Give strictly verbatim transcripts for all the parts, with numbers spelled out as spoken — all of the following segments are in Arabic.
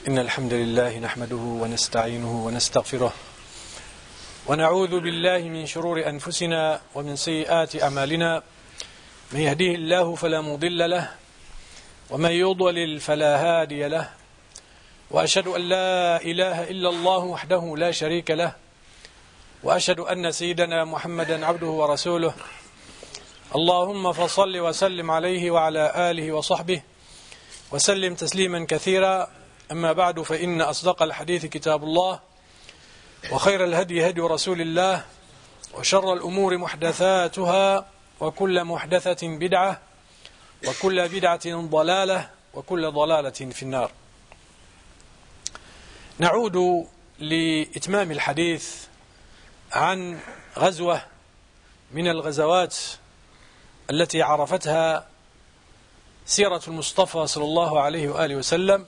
إن الحمد لله نحمده ونستعينه ونستغفره ونعوذ بالله من شرور أنفسنا ومن سيئات أعمالنا. من يهديه الله فلا مضل له ومن يضلل فلا هادي له، وأشهد أن لا إله إلا الله وحده لا شريك له، وأشهد أن سيدنا محمدا عبده ورسوله. اللهم فصل وسلم عليه وعلى آله وصحبه وسلم تسليما كثيرا. أما بعد، فإن أصدق الحديث كتاب الله، وخير الهدي هدي رسول الله، وشر الأمور محدثاتها، وكل محدثة بدعة، وكل بدعة ضلالة، وكل ضلالة في النار. نعود لإتمام الحديث عن غزوة من الغزوات التي عرفتها سيرة المصطفى صلى الله عليه وآله وسلم.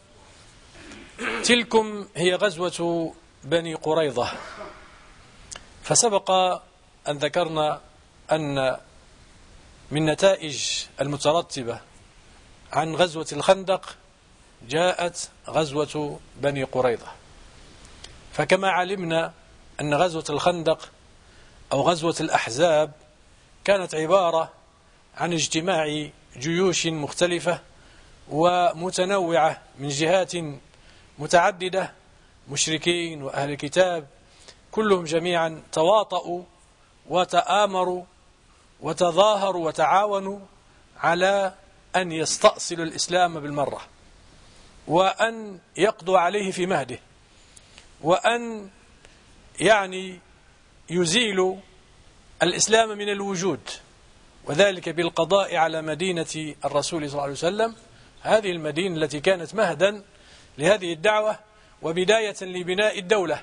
تلكم هي غزوة بني قريظة. فسبق أن ذكرنا أن من نتائج المترتبة عن غزوة الخندق جاءت غزوة بني قريظة. فكما علمنا أن غزوة الخندق أو غزوة الأحزاب كانت عبارة عن اجتماع جيوش مختلفة ومتنوعة من جهات متعددة، مشركين وأهل كتاب، كلهم جميعا تواطؤوا وتآمروا وتظاهروا وتعاونوا على أن يستأصلوا الإسلام بالمرة، وأن يقضوا عليه في مهده، وأن يعني يزيلوا الإسلام من الوجود، وذلك بالقضاء على مدينة الرسول صلى الله عليه وسلم، هذه المدينة التي كانت مهدا لهذه الدعوة وبداية لبناء الدولة.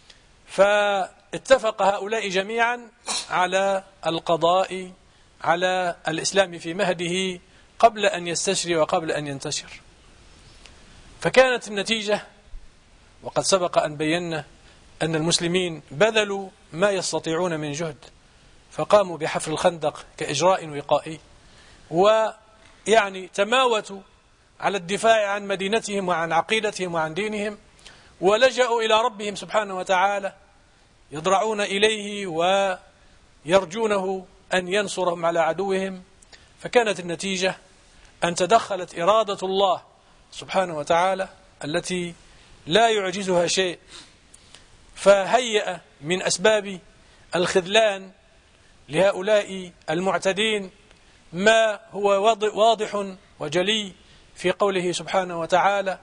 فاتفق هؤلاء جميعا على القضاء على الإسلام في مهده قبل أن يستشري وقبل أن ينتشر. فكانت النتيجة، وقد سبق أن بينا أن المسلمين بذلوا ما يستطيعون من جهد، فقاموا بحفر الخندق كإجراء وقائي، ويعني تماوتوا على الدفاع عن مدينتهم وعن عقيدتهم وعن دينهم، ولجأوا إلى ربهم سبحانه وتعالى، يضرعون إليه ويرجونه أن ينصرهم على عدوهم. فكانت النتيجة أن تدخلت إرادة الله سبحانه وتعالى التي لا يعجزها شيء، فهيأ من أسباب الخذلان لهؤلاء المعتدين ما هو واضح وجلي في قوله سبحانه وتعالى: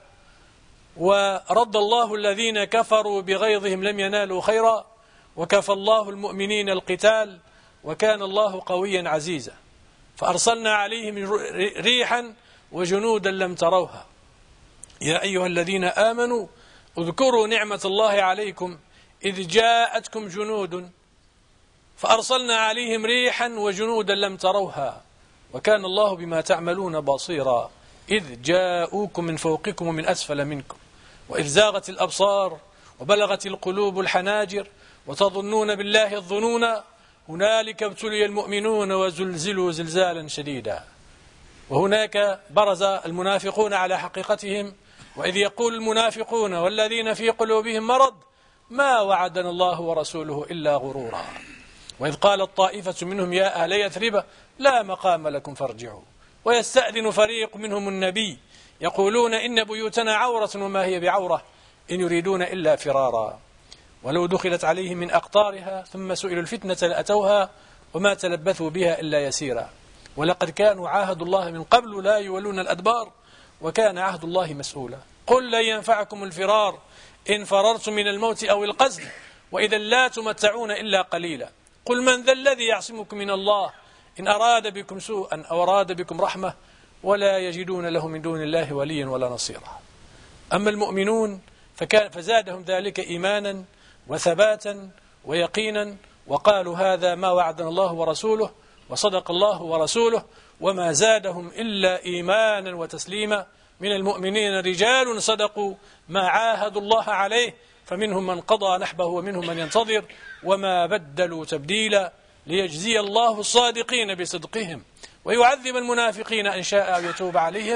ورد الله الذين كفروا بغيظهم لم ينالوا خيرا وكفى الله المؤمنين القتال وكان الله قويا عزيزا فأرسلنا عليهم ريحا وجنودا لم تروها يا أيها الذين آمنوا اذكروا نعمة الله عليكم إذ جاءتكم جنود فأرسلنا عليهم ريحا وجنودا لم تروها وكان الله بما تعملون بصيرا إذ جاءوكم من فوقكم ومن أسفل منكم وإذ زاغت الأبصار وبلغت القلوب الحناجر وتظنون بالله الظنون هنالك ابتلي المؤمنون وزلزلوا زلزالا شديدا. وهناك برز المنافقون على حقيقتهم: وإذ يقول المنافقون والذين في قلوبهم مرض ما وعدنا الله ورسوله إلا غرورا وإذ قالت طائفة منهم يا أهل يثرب لا مقام لكم فارجعوا ويستأذن فريق منهم النبي يقولون إن بيوتنا عورة وما هي بعورة إن يريدون إلا فرارا ولو دخلت عليهم من أقطارها ثم سئلوا الفتنة لأتوها وما تلبثوا بها إلا يسيرا ولقد كانوا عاهدوا الله من قبل لا يولون الأدبار وكان عهد الله مسؤولا قل لن ينفعكم الفرار إن فررتم من الموت أو القتل وإذا لا تمتعون إلا قليلا قل من ذا الذي يعصمكم من الله إن أراد بكم سوءا أو أراد بكم رحمة ولا يجدون له من دون الله وليا ولا نصيرا. أما المؤمنون فكان فزادهم ذلك إيمانا وثباتا ويقينا وقالوا هذا ما وعدنا الله ورسوله وصدق الله ورسوله وما زادهم إلا إيمانا وتسليما. من المؤمنين رجال صدقوا ما عاهدوا الله عليه فمنهم من قضى نحبه ومنهم من ينتظر وما بدلوا تبديلا ليجزي الله الصادقين بصدقهم ويعذب المنافقين إن شاء أو يتوب عليهم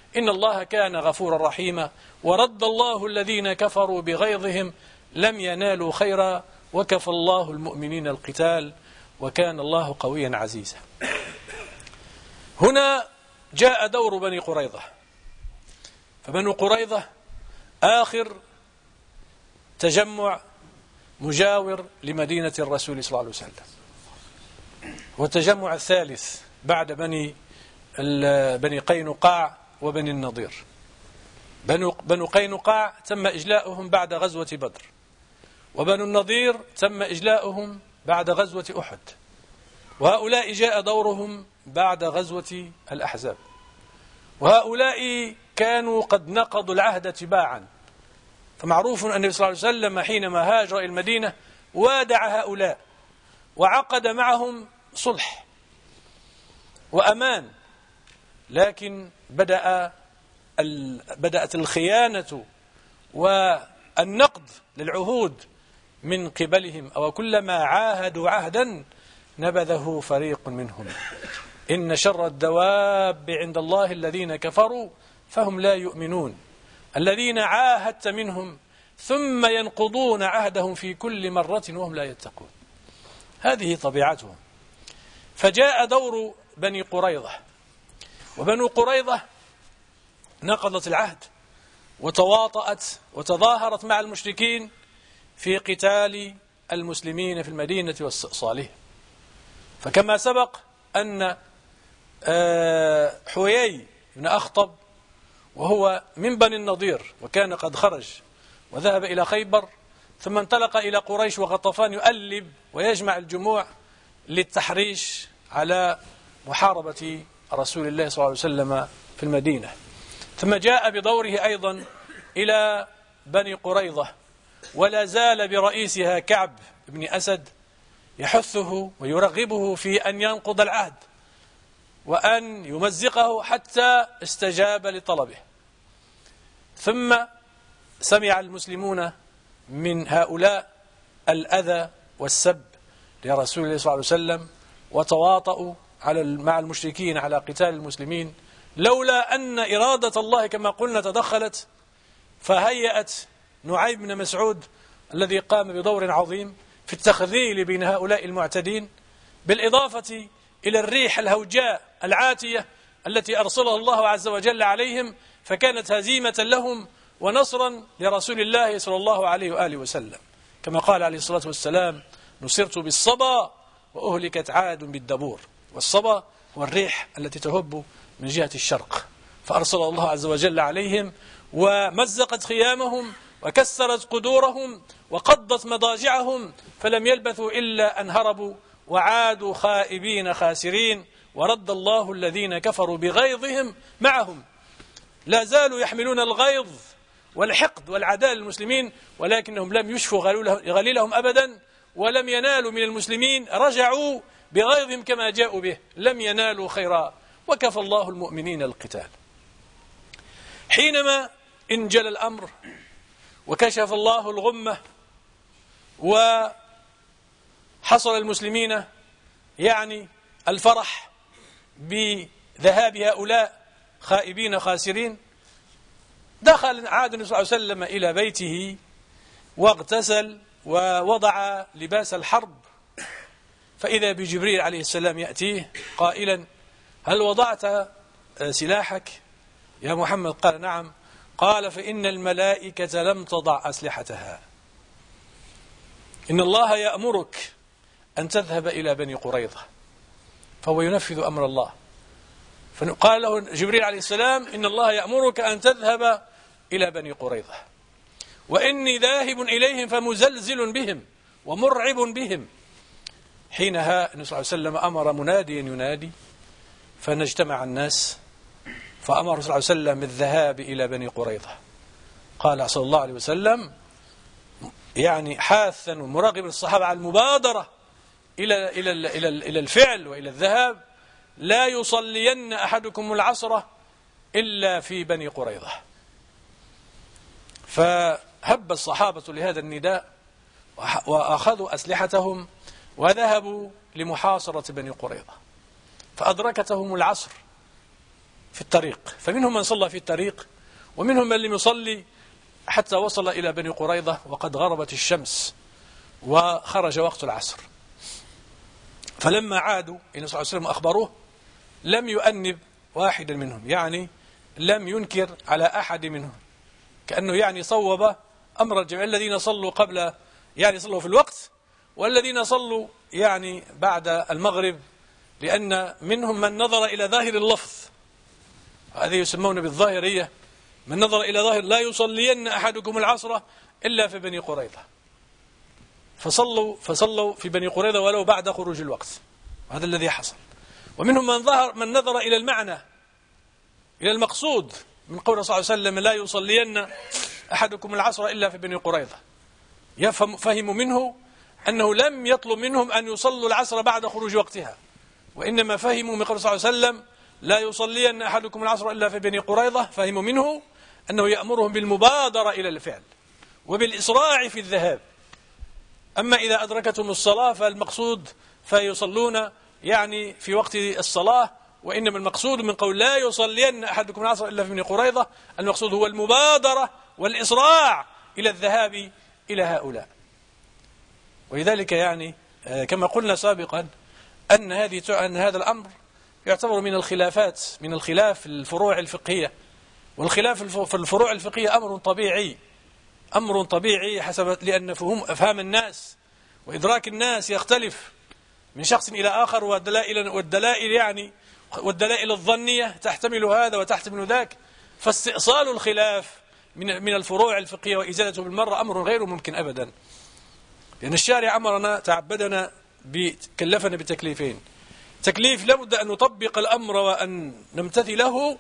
إن الله كان غفورا رحيما، ورد الله الذين كفروا بغيظهم لم ينالوا خيرا، وكفى الله المؤمنين القتال، وكان الله قويا عزيزا. هنا جاء دور بني قريظة، فبنو قريظة آخر تجمع مجاور لمدينة الرسول صلى الله عليه وسلم، والتجمع الثالث بعد بني بني قينقاع وبني النضير. بنو, بنو قينقاع تم إجلاؤهم بعد غزوة بدر، وبنو النضير تم إجلاؤهم بعد غزوة أحد، وهؤلاء جاء دورهم بعد غزوة الأحزاب. وهؤلاء كانوا قد نقضوا العهد تباعا، فمعروف أن النبي صلى الله عليه وسلم حينما هاجر إلى المدينة وادع هؤلاء وعقد معهم صلح وأمان، لكن بدأ بدأت الخيانة والنقض للعهود من قبلهم، أو كلما عاهدوا عهدا نبذه فريق منهم. إن شر الدواب عند الله الذين كفروا فهم لا يؤمنون، الذين عاهدت منهم ثم ينقضون عهدهم في كل مرة وهم لا يتقون. هذه طبيعتهم. فجاء دور بني قريظة، وبنو قريظة نقضت العهد وتواطأت وتظاهرت مع المشركين في قتال المسلمين في المدينة واستئصالهم. فكما سبق أن حويي بن أخطب وهو من بني النضير وكان قد خرج وذهب إلى خيبر، ثم انطلق إلى قريش وغطفان يؤلب ويجمع الجموع للتحريش على محاربة رسول الله صلى الله عليه وسلم في المدينة. ثم جاء بدوره أيضا إلى بني قريظة، ولا زال برئيسها كعب بن أسد يحثه ويرغبه في أن ينقض العهد وأن يمزقه حتى استجاب لطلبه. ثم سمع المسلمون من هؤلاء الأذى والسب لرسول الله صلى الله عليه وسلم وتواطؤوا على مع المشركين على قتال المسلمين، لولا أن إرادة الله كما قلنا تدخلت فهيأت نعيم بن مسعود الذي قام بدور عظيم في التخذيل بين هؤلاء المعتدين، بالإضافة إلى الريح الهوجاء العاتية التي أرسلها الله عز وجل عليهم، فكانت هزيمة لهم ونصرا لرسول الله صلى الله عليه وآله وسلم، كما قال عليه الصلاة والسلام: نصرت بالصبا وأهلكت عاد بالدبور. والصبا هو الريح التي تهب من جهة الشرق، فأرسل الله عز وجل عليهم ومزقت خيامهم وكسرت قدورهم وقضت مضاجعهم، فلم يلبثوا إلا أن هربوا وعادوا خائبين خاسرين، ورد الله الذين كفروا بغيظهم معهم. لا زالوا يحملون الغيظ والحقد والعداء للمسلمين، ولكنهم لم يشفوا غليلهم أبدا ولم ينالوا من المسلمين، رجعوا بغيظهم كما جاءوا به، لم ينالوا خيرا، وكفى الله المؤمنين القتال. حينما انجل الأمر وكشف الله الغمة وحصل المسلمين يعني الفرح بذهاب هؤلاء خائبين خاسرين، دخل عاد النبي صلى الله عليه وسلم إلى بيته واغتسل ووضع لباس الحرب، فإذا بجبريل عليه السلام يأتيه قائلا: هل وضعت سلاحك يا محمد؟ قال: نعم. قال: فإن الملائكة لم تضع أسلحتها، إن الله يأمرك أن تذهب إلى بني قريظة. فهو ينفذ أمر الله، فقال له جبريل عليه السلام: إن الله يأمرك أن تذهب إلى بني قريظة، وإني ذاهب إليهم فمزلزل بهم ومرعب بهم. حينها النبي صلى الله عليه وسلم أمر مناديا ينادي، فنجتمع الناس، فأمر صلى الله عليه وسلم بالذهاب إلى بني قريظة. قال صلى الله عليه وسلم يعني حاثا ومراغبا الصحابة على المبادرة إلى إلى إلى إلى الفعل وإلى الذهاب: لا يصلين أحدكم العصر إلا في بني قريظة. فهب الصحابة لهذا النداء وأخذوا أسلحتهم وذهبوا لمحاصرة بني قريظة، فأدركتهم العصر في الطريق، فمنهم من صلى في الطريق ومنهم من لم يصلي حتى وصل إلى بني قريظة وقد غربت الشمس وخرج وقت العصر. فلما عادوا إلى صلى الله عليه وسلم أخبروه لم يؤنب واحدا منهم، يعني لم ينكر على أحد منهم، كأنه يعني صوب أمر الجميع، الذين صلوا قبل يعني صلوا في الوقت والذين صلوا يعني بعد المغرب، لأن منهم من نظر إلى ظاهر اللفظ، هذه يسمون بالظاهرية، من نظر إلى ظاهر لا يصلين أحدكم العصر إلا في بني قريظة، فصلوا فصلوا في بني قريظة ولو بعد خروج الوقت، هذا الذي حصل. ومنهم من ظهر من نظر إلى المعنى، إلى المقصود من قول صلى الله عليه وسلم لا يصلين أحدكم العصر إلا في بني قريظة، يفهم فهموا منه أنه لم يطلب منهم أن يصلوا العصر بعد خروج وقتها، وإنما فهموا من قول صلى الله عليه وسلم لا يصلين أحدكم العصر إلا في بني قريظة، فهموا منه أنه يأمرهم بالمبادرة إلى الفعل وبالإسراع في الذهاب. أما إذا أدركتهم الصلاة فالمقصود فيصلون يعني في وقت الصلاة، وإنما المقصود من قول لا يصلين أحدكم العصر إلا في بني قريظة المقصود هو المبادرة والإسراع إلى الذهاب إلى هؤلاء. ولذلك يعني كما قلنا سابقا أن هذه أن هذا الأمر يعتبر من الخلافات، من الخلاف الفروع الفقهية، والخلاف في الفروع الفقهية أمر طبيعي، أمر طبيعي حسب لأن فهم أفهام الناس وإدراك الناس يختلف من شخص إلى آخر، والدلائل والدلائل يعني والدلائل الظنية تحتمل هذا وتحتمل ذاك، فاستئصال الخلاف من من الفروع الفقهية وإزالته بالمرة أمر غير ممكن أبدا، لأن الشارع أمرنا تعبدنا بكلفنا بتكليفين: تكليف لابد أن نطبق الأمر وأن نمتثله،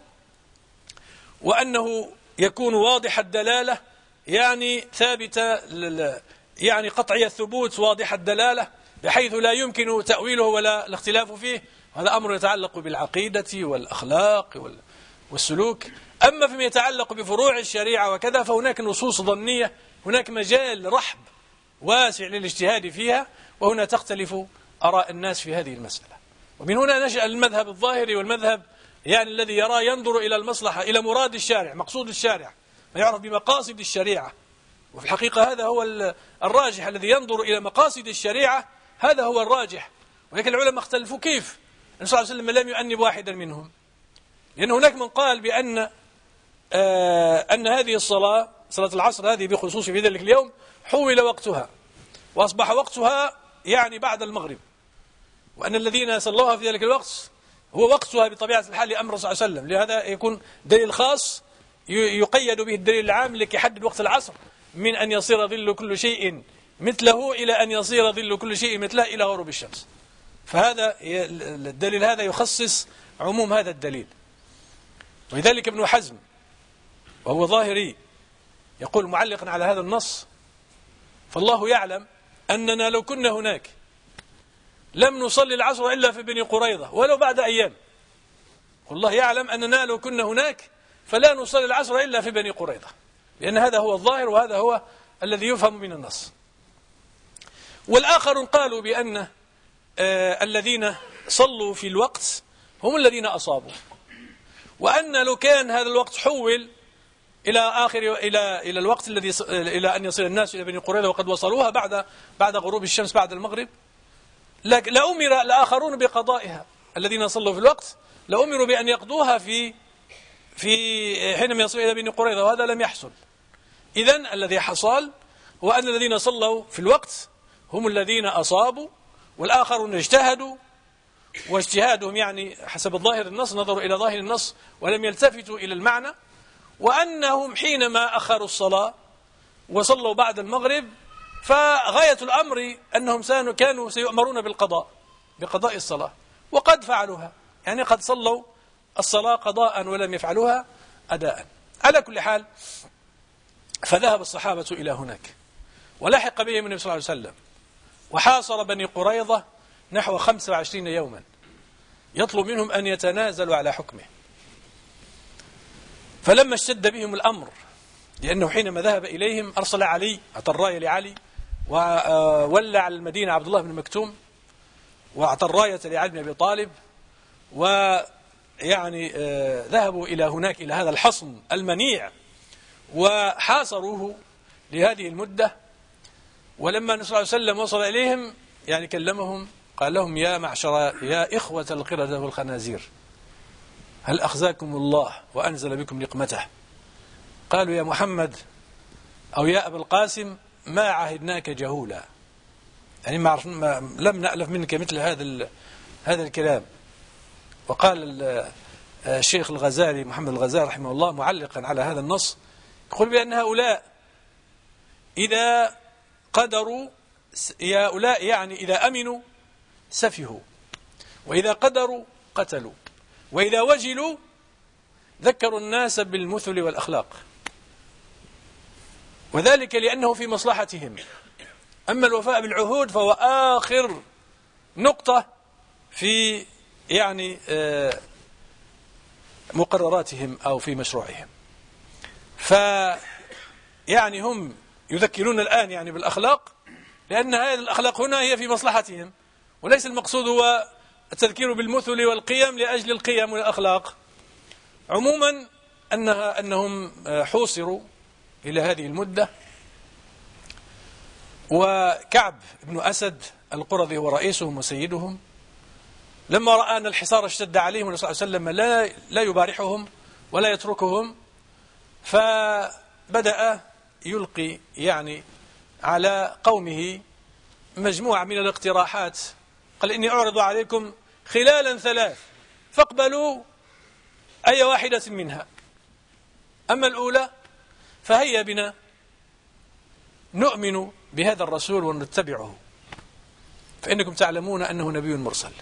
وأنه يكون واضح الدلالة يعني ثابتة يعني قطعي الثبوت واضح الدلالة بحيث لا يمكن تأويله ولا الاختلاف فيه، هذا أمر يتعلق بالعقيدة والأخلاق والسلوك. أما فيما يتعلق بفروع الشريعة وكذا فهناك نصوص ظنية، هناك مجال رحب واسع للاجتهاد فيها، وهنا تختلف آراء الناس في هذه المسألة. ومن هنا نشأ المذهب الظاهري والمذهب يعني الذي يرى ينظر إلى المصلحة، إلى مراد الشارع، مقصود الشارع، ما يعرف بمقاصد الشريعة، وفي الحقيقة هذا هو الراجح، الذي ينظر إلى مقاصد الشريعة هذا هو الراجح. ولكن العلماء اختلفوا كيف. النبي صلى الله عليه وسلم لم يؤنب واحدا منهم، لأن هناك من قال بأن آه أن هذه الصلاة صلاة العصر هذه بخصوص في ذلك اليوم حول وقتها وأصبح وقتها يعني بعد المغرب، وأن الذين صلوها في ذلك الوقت هو وقتها بطبيعة الحال لأمر صلى الله عليه وسلم، لهذا يكون دليل خاص يقيد به الدليل العام لكي يحدد وقت العصر، من أن يصير ظل كل شيء مثله إلى أن يصير ظل كل شيء مثله إلى غروب الشمس. فهذا الدليل هذا يخصص عموم هذا الدليل. ولذلك ابن حزم وهو ظاهري يقول معلقا على هذا النص: فالله يعلم أننا لو كنا هناك لم نصلي العصر إلا في بني قريظة ولو بعد أيام. والله يعلم أننا لو كنا هناك فلا نصلي العصر إلا في بني قريظة، لأن هذا هو الظاهر وهذا هو الذي يفهم من النص. والآخرون قالوا بأن آه الذين صلوا في الوقت هم الذين أصابوا، وأن لو كان هذا الوقت حول إلى آخر إلى إلى الوقت الذي إلى أن يصل الناس إلى بني قريظة وقد وصلوها بعد بعد غروب الشمس بعد المغرب، لأمر الآخرون بقضائها. الذين صلوا في الوقت لأمروا بأن يقضوها في في حينما يصلوا إلى بني قريظة، وهذا لم يحصل. إذن الذي حصل هو أن الذين صلوا في الوقت هم الذين أصابوا، والآخرون اجتهدوا، واجتهادهم يعني حسب ظاهر النص نظروا إلى ظاهر النص ولم يلتفتوا إلى المعنى، وأنهم حينما أخروا الصلاة وصلوا بعد المغرب فغاية الأمر أنهم كانوا سيؤمرون بالقضاء بقضاء الصلاة، وقد فعلوها، يعني قد صلوا الصلاة قضاء ولم يفعلوها أداء. على كل حال فذهب الصحابة إلى هناك ولحق بهم النبي صلى الله عليه وسلم وحاصر بني قريظة نحو خمسة وعشرين يوما يطلب منهم أن يتنازلوا على حكمه. فلما اشتد بهم الأمر، لأنه حينما ذهب إليهم أرسل علي، أعطى الراية لعلي، وولى على المدينة عبد الله بن مكتوم، وأعطى الراية لعلي بن أبي طالب، يعني ذهبوا إلى هناك إلى هذا الحصن المنيع وحاصروه لهذه المدة. ولما النبي صلى الله عليه وسلم وصل إليهم يعني كلمهم قال لهم يا معشر يا إخوة القردة والخنازير هل أخزاكم الله وأنزل بكم نقمته؟ قالوا يا محمد أو يا أبا القاسم ما عهدناك جهولا، يعني ما عرف ما لم نألف منك مثل هذا هذا الكلام. وقال الشيخ الغزالي محمد الغزالي رحمه الله معلقا على هذا النص يقول بأن هؤلاء إذا قدروا هؤلاء يعني إذا أمنوا سفهوا، وإذا قدروا قتلوا، وإذا وجلوا ذكروا الناس بالمثل والأخلاق، وذلك لأنه في مصلحتهم. أما الوفاء بالعهود فهو آخر نقطة في يعني مقرراتهم أو في مشروعهم. فيعني هم يذكرون الآن يعني بالأخلاق لأن هذه الأخلاق هنا هي في مصلحتهم، وليس المقصود هو التذكير بالمثل والقيم لأجل القيم والأخلاق. عموما أنها أنهم حوصروا إلى هذه المدة. وكعب بن أسد القرظي هو رئيسهم وسيدهم، لما رأى أن الحصار اشتد عليهم والنبي صلى الله عليه وسلم لا لا يبارحهم ولا يتركهم، فبدأ يلقي يعني على قومه مجموعة من الاقتراحات. قال إني أعرض عليكم خلالا ثلاث فاقبلوا أي واحدة منها. أما الأولى فهيا بنا نؤمن بهذا الرسول ونتبعه، فإنكم تعلمون أنه نبي مرسل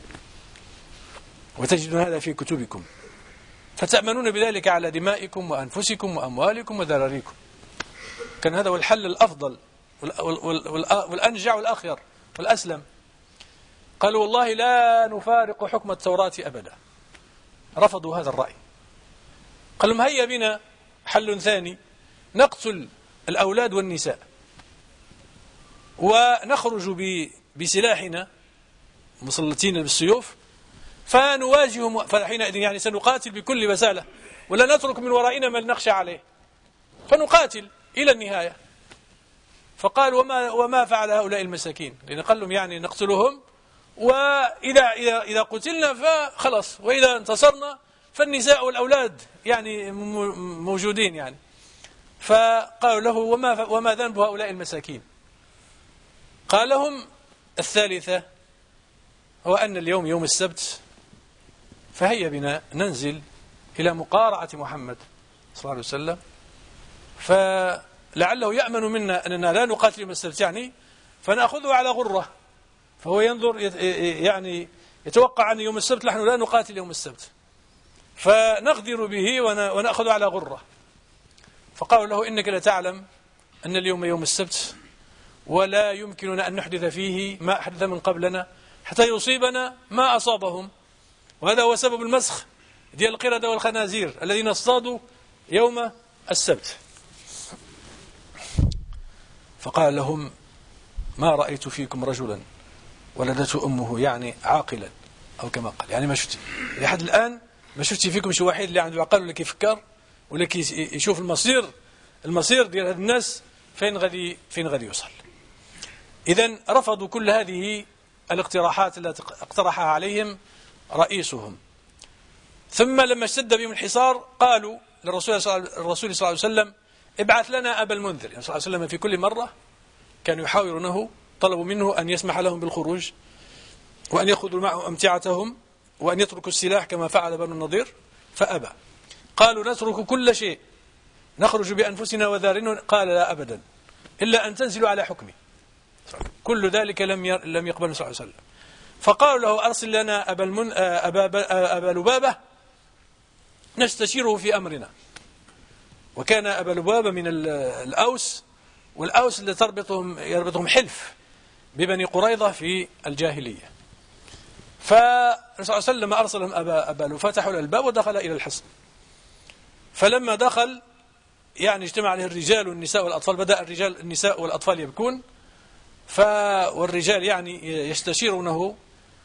وتجدون هذا في كتبكم، فتأمنون بذلك على دمائكم وأنفسكم وأموالكم وذراريكم. كان هذا هو الحل الأفضل والأنجع والأخير والأسلم. قالوا والله لا نفارق حكم التوراة أبدا، رفضوا هذا الرأي. قال لهم هيا بنا حل ثاني، نقتل الأولاد والنساء ونخرج بسلاحنا مسلطين بالسيوف فنواجههم، فحينئذ يعني سنقاتل بكل بسالة ولا نترك من ورائنا من نخشى عليه، فنقاتل إلى النهاية. فقال وما وما فعل هؤلاء المساكين؟ لأن قال لهم يعني نقتلهم، وإذا إذا إذا قتلنا فخلص، وإذا انتصرنا فالنساء والأولاد يعني موجودين يعني. فقالوا له وما وما ذنب هؤلاء المساكين؟ قال لهم الثالثة هو أن اليوم يوم السبت، فهيا بنا ننزل إلى مقارعة محمد صلى الله عليه وسلم، فلعله يأمن منا أننا لا نقاتل يوم السبت يعني، فنأخذه على غرة، فهو ينظر يعني يتوقع أن يوم السبت نحن لا نقاتل يوم السبت، فنغدر به ونأخذ على غرة. فقالوا له إنك لتعلم أن اليوم يوم السبت ولا يمكننا أن نحدث فيه ما أحدث من قبلنا حتى يصيبنا ما أصابهم، وهذا هو سبب المسخ ديال القردة والخنازير الذين اصطادوا يوم السبت. فقال لهم ما رأيت فيكم رجلا ولدته أمه يعني عاقلا، أو كما قال يعني ما شفت لحد الآن ما شفتي فيكم شي واحد اللي عنده عقل ولا كيفكر ولا كيشوف المصير المصير ديال هاد الناس فين غادي فين غادي يوصل. إذن رفضوا كل هذه الاقتراحات التي اقترحها عليهم رئيسهم. ثم لما اشتد بهم الحصار قالوا للرسول صلى الله عليه وسلم ابعث لنا أبا المنذر. يعني صلى الله عليه وسلم في كل مرة كانوا يحاورونه، طلبوا منه أن يسمح لهم بالخروج وأن يأخذوا معهم أمتعتهم وأن يتركوا السلاح كما فعل بنو النضير، فأبى. قالوا نترك كل شيء نخرج بأنفسنا وذارنا، قال لا أبدا إلا أن تنزلوا على حكمي. كل ذلك لم لم يقبل صلى الله عليه وسلم. فقالوا له أرسل لنا أبا, المن... أبا... أبا لبابة نستشيره في أمرنا. وكان أبا لبابة من الأوس، والأوس اللي تربطهم يربطهم حلف ببني قريظة في الجاهلية. فالرسول صلى الله عليه وسلم أرسل لهم أبا, أبا لبابة، فتحوا الباب ودخل إلى الحصن. فلما دخل يعني اجتمع عليه الرجال والنساء والأطفال، بدأ الرجال النساء والأطفال يبكون، ف والرجال يعني يستشيرونه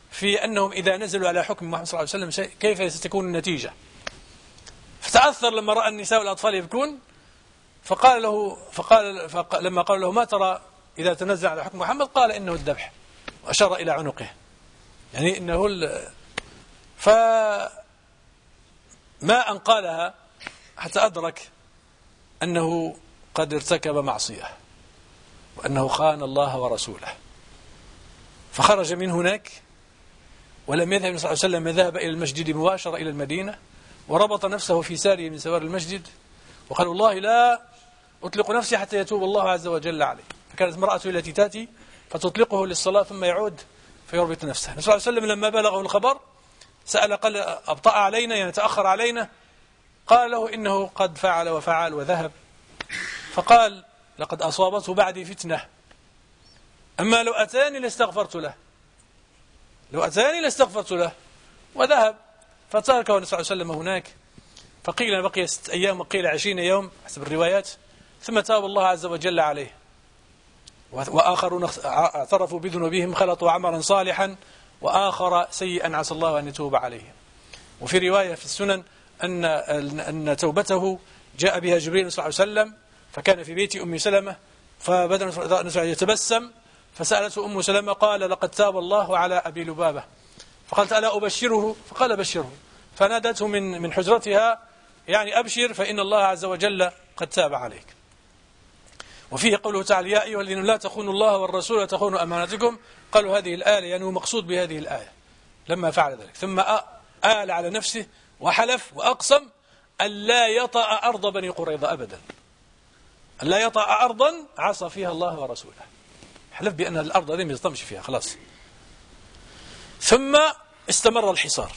في أنهم إذا نزلوا على حكم محمد صلى الله عليه وسلم كيف ستكون النتيجة. فتأثر لما رأى النساء والأطفال يبكون، فقال له فقال, فقال لما قال له ما ترى إذا تنزل على حكم محمد؟ قال إنه الذبح، وأشار إلى عنقه، يعني إنه ال... فما أن قالها حتى أدرك أنه قد ارتكب معصية وأنه خان الله ورسوله، فخرج من هناك ولم يذهب النبي صلى الله عليه وسلم، ذهب إلى المسجد مباشرة إلى المدينة وربط نفسه في سارية من سوار المسجد وقال والله لا أطلق نفسي حتى يتوب الله عز وجل عليه. فكانت امرأته التي تأتي فتطلقه للصلاة ثم يعود فيربط نفسه. النبي صلى الله عليه وسلم لما بلغه الخبر سأل قال أبطأ علينا، يعني تأخر علينا؟ قال له إنه قد فعل وفعل وذهب. فقال لقد أصابته بعدي فتنة، أما لو أتاني لاستغفرت له، لو أتاني لاستغفرت له، وذهب. فتركه النبي صلى الله عليه وسلم هناك، فقيل بقي ست أيام وقيل عشرين يوم حسب الروايات، ثم تاب الله عز وجل عليه. وآخرون اعترفوا بذنوبهم خلطوا عملا صالحا وآخر سيئا عسى الله أن يتوب عليهم. وفي رواية في السنن أن أن توبته جاء بها جبريل صلى الله عليه وسلم، فكان في بيت أم سلمة، فبدأ يتبسم، فسألته أم سلمة قال لقد تاب الله على أبي لبابة، فقالت ألا أبشره؟ فقال بشره، فنادته من من حجرتها يعني أبشر فإن الله عز وجل قد تاب عليك. وفيه قوله تعالى يا أيها الذين لا تخونوا الله والرسول وتخونوا أماناتكم، قالوا هذه الآية يعني هو مقصود بهذه الآية لما فعل ذلك، ثم آل على نفسه وحلف وأقسم أن لا يطأ أرض بني قريظة أبدا، أن لا يطأ أرضا عصى فيها الله ورسوله، حلف بأن الأرض هذه ما يطمش فيها خلاص. ثم استمر الحصار،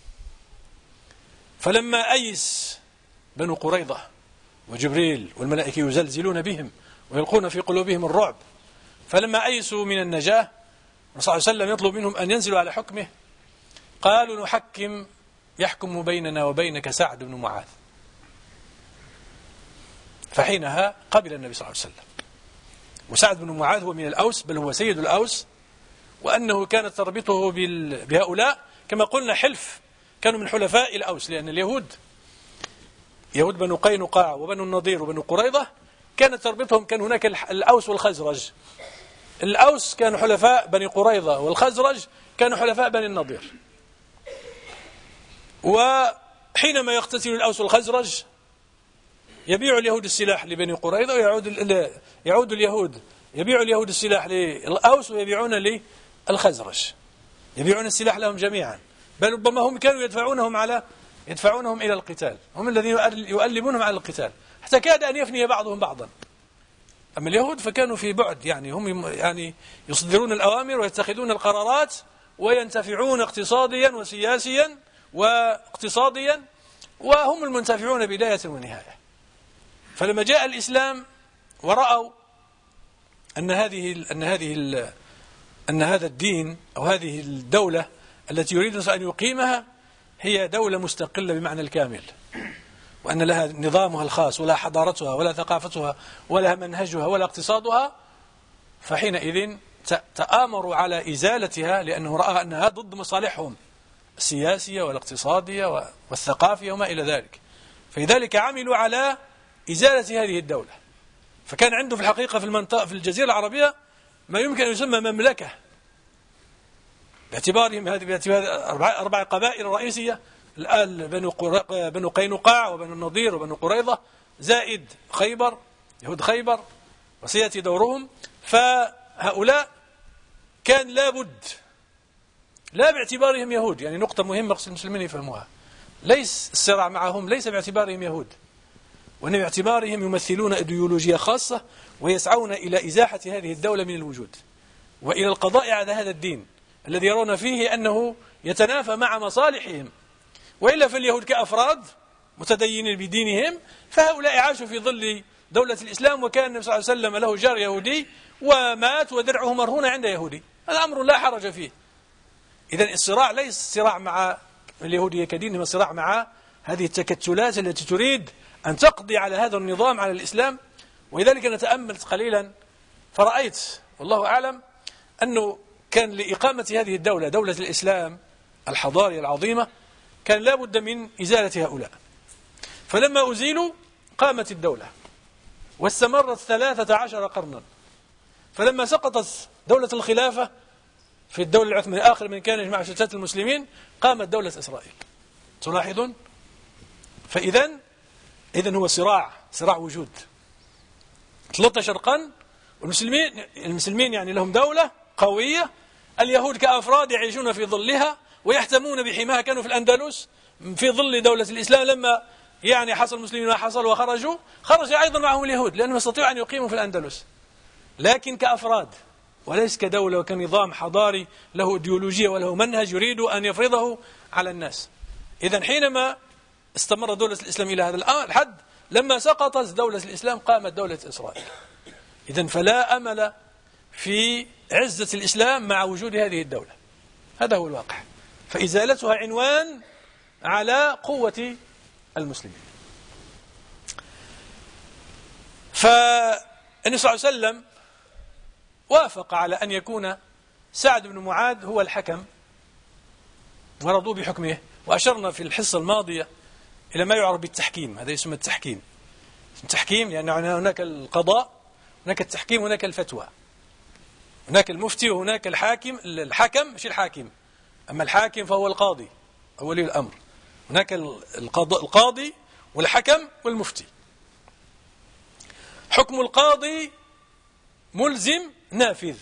فلما أيس بنو قريظة وجبريل والملائكة يزلزلون بهم ويلقون في قلوبهم الرعب، فلما أيسوا من النجاة صلى الله عليه وسلم يطلب منهم أن ينزلوا على حكمه، قالوا نحكم يحكم بيننا وبينك سعد بن معاذ. فحينها قبل النبي صلى الله عليه وسلم. وسعد بن معاذ هو من الأوس، بل هو سيد الأوس، وأنه كانت تربطه بهؤلاء كما قلنا حلف، كانوا من حلفاء الأوس، لأن اليهود يهود بنو قينقاع وبنو النضير وبنو قريظة كانت تربطهم، كان هناك الأوس والخزرج. الأوس كانوا حلفاء بني قريظة، والخزرج كانوا حلفاء بني النضير. وحينما يقتتل الأوس والخزرج يبيع اليهود السلاح لبني قريظة، ويعود يعود اليهود يبيع اليهود السلاح للأوس ويبيعون للخزرج، يبيعون السلاح لهم جميعا، بل ربما هم كانوا يدفعونهم على يدفعونهم إلى القتال، هم الذين يؤلبونهم على القتال حتى كاد أن يفني بعضهم بعضا. أما اليهود فكانوا في بعد، يعني هم يعني يصدرون الأوامر ويتخذون القرارات وينتفعون اقتصاديا وسياسيا واقتصاديا، وهم المنتفعون بداية ونهاية. فلما جاء الإسلام ورأوا أن هذه أن هذه أن هذا الدين أو هذه الدولة التي يريد أن يقيمها هي دولة مستقلة بمعنى الكامل، وأن لها نظامها الخاص ولا حضارتها ولا ثقافتها ولا منهجها ولا اقتصادها، فحينئذ تآمروا على إزالتها، لأنه رأى أنها ضد مصالحهم السياسية والاقتصادية والثقافية وما إلى ذلك. فلذلك عملوا على إزالة هذه الدولة. فكان عنده في الحقيقة في المنطقة في الجزيرة العربية ما يمكن أن يسمى مملكة، باعتبارهم هذه باعتبار أربع قبائل رئيسية الآن، بنو بنو قينقاع وبنو النضير وبنو قريظة، زائد خيبر يهود خيبر وسيأتي دورهم. فهؤلاء كان لابد لا باعتبارهم يهود، يعني نقطة مهمة المسلمين يفهموها، ليس الصراع معهم ليس باعتبارهم يهود، وإن باعتبارهم يمثلون إيديولوجية خاصة ويسعون إلى إزاحة هذه الدولة من الوجود وإلى القضاء على هذا الدين الذي يرون فيه أنه يتنافى مع مصالحهم. وإلا فاليهود كأفراد متدينين بدينهم، فهؤلاء عاشوا في ظل دولة الإسلام، وكان النبي صلى الله عليه وسلم له جار يهودي ومات ودرعه مرهون عند يهودي، هذا أمر لا حرج فيه. إذن الصراع ليس صراع مع اليهودية كدين، هو صراع مع هذه التكتلات التي تريد أن تقضي على هذا النظام على الإسلام. ولذلك أنا تأملت قليلا فرأيت والله أعلم أنه كان لإقامة هذه الدولة دولة الإسلام الحضارية العظيمة كان لا بد من إزالة هؤلاء. فلما أزيلوا قامت الدولة واستمرت ثلاثة عشر قرنا. فلما سقطت دولة الخلافة في الدولة العثمانية آخر من كان يجمع شتات المسلمين قامت دولة إسرائيل. تلاحظون؟ فإذا إذن هو صراع صراع وجود ثلاثة عشر قرن. والمسلمين المسلمين يعني لهم دولة قوية، اليهود كأفراد يعيشون في ظلها ويحتمون بحماها. كانوا في الأندلس في ظل دولة الإسلام، لما يعني حصل المسلمين ما حصل وخرجوا خرج أيضا معهم اليهود لأنهم يستطيعوا أن يقيموا في الأندلس، لكن كأفراد وليس كدولة وكنظام حضاري له إيديولوجية وله منهج يريد أن يفرضه على الناس. إذن حينما استمر دولة الإسلام إلى هذا الحد، لما سقطت دولة الإسلام قامت دولة إسرائيل. إذن فلا أمل في عزة الإسلام مع وجود هذه الدولة، هذا هو الواقع. فإزالتها عنوان على قوة المسلمين. فالنبي صلى الله عليه وسلم وافق على أن يكون سعد بن معاذ هو الحكم ورضوا بحكمه. وأشرنا في الحصة الماضية إلى ما يعرف بالتحكيم، هذا يسمى التحكيم. التحكيم يعني هناك القضاء، هناك التحكيم، هناك الفتوى، هناك المفتي وهناك الحاكم. الحكم مش الحاكم، أما الحاكم فهو القاضي أو ولي الأمر. هناك القاضي والحكم والمفتي. حكم القاضي ملزم نافذ،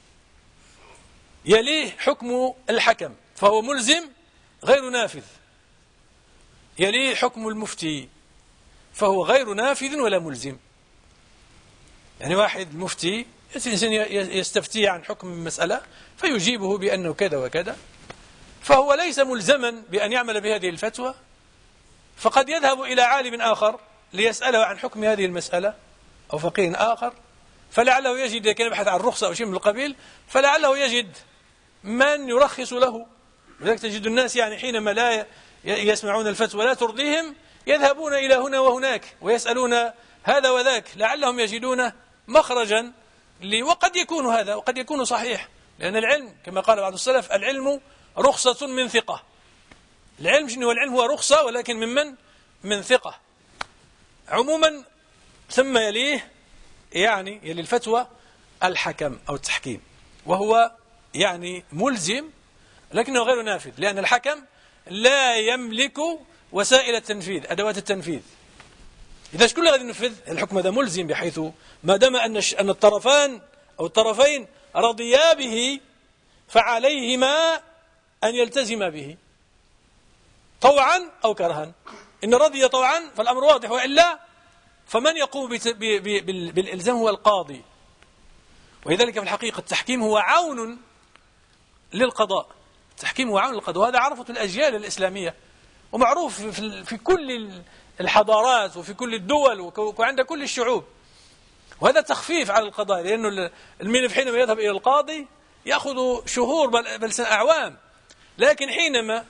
يليه حكم الحكم فهو ملزم غير نافذ، يليه حكم المفتي فهو غير نافذ ولا ملزم. يعني واحد مفتي يستفتي عن حكم مسألة فيجيبه بأنه كذا وكذا، فهو ليس ملزما بأن يعمل بهذه الفتوى، فقد يذهب إلى عالم آخر ليسأله عن حكم هذه المسألة أو فقيه آخر، فلعله يجد، كان يبحث عن رخصة أو شيء من القبيل، فلعله يجد من يرخص له. لذلك تجد الناس يعني حينما لا يسمعون الفتوى لا ترضيهم يذهبون إلى هنا وهناك ويسألون هذا وذاك لعلهم يجدون مخرجا لي. وقد يكون هذا وقد يكون صحيح، لأن العلم كما قال بعض السلف العلم رخصة من ثقة. العلم شنو؟ العلم هو رخصة ولكن ممن؟ من ثقة عموما. ثم يليه يعني يلي الفتوى الحكم أو التحكيم، وهو يعني ملزم لكنه غير نافذ، لأن الحكم لا يملك وسائل التنفيذ، أدوات التنفيذ. إذا كل هذا ينفذ الحكم هذا ملزم، بحيث ما دام أن أن الطرفان أو الطرفين رضيا به فعليهما أن يلتزم به طوعا أو كرها. إن رضي طوعا فالأمر واضح، وإلا فمن يقوم بالإلزام هو القاضي. ولذلك في الحقيقة التحكيم هو عون للقضاء، التحكيم هو عون للقضاء، وهذا عرفة الأجيال الإسلامية ومعروف في كل الحضارات وفي كل الدول وعند كل الشعوب. وهذا تخفيف على القضاء، لأنه الملف حينما يذهب إلى القاضي يأخذ شهور بل أعوام، لكن حينما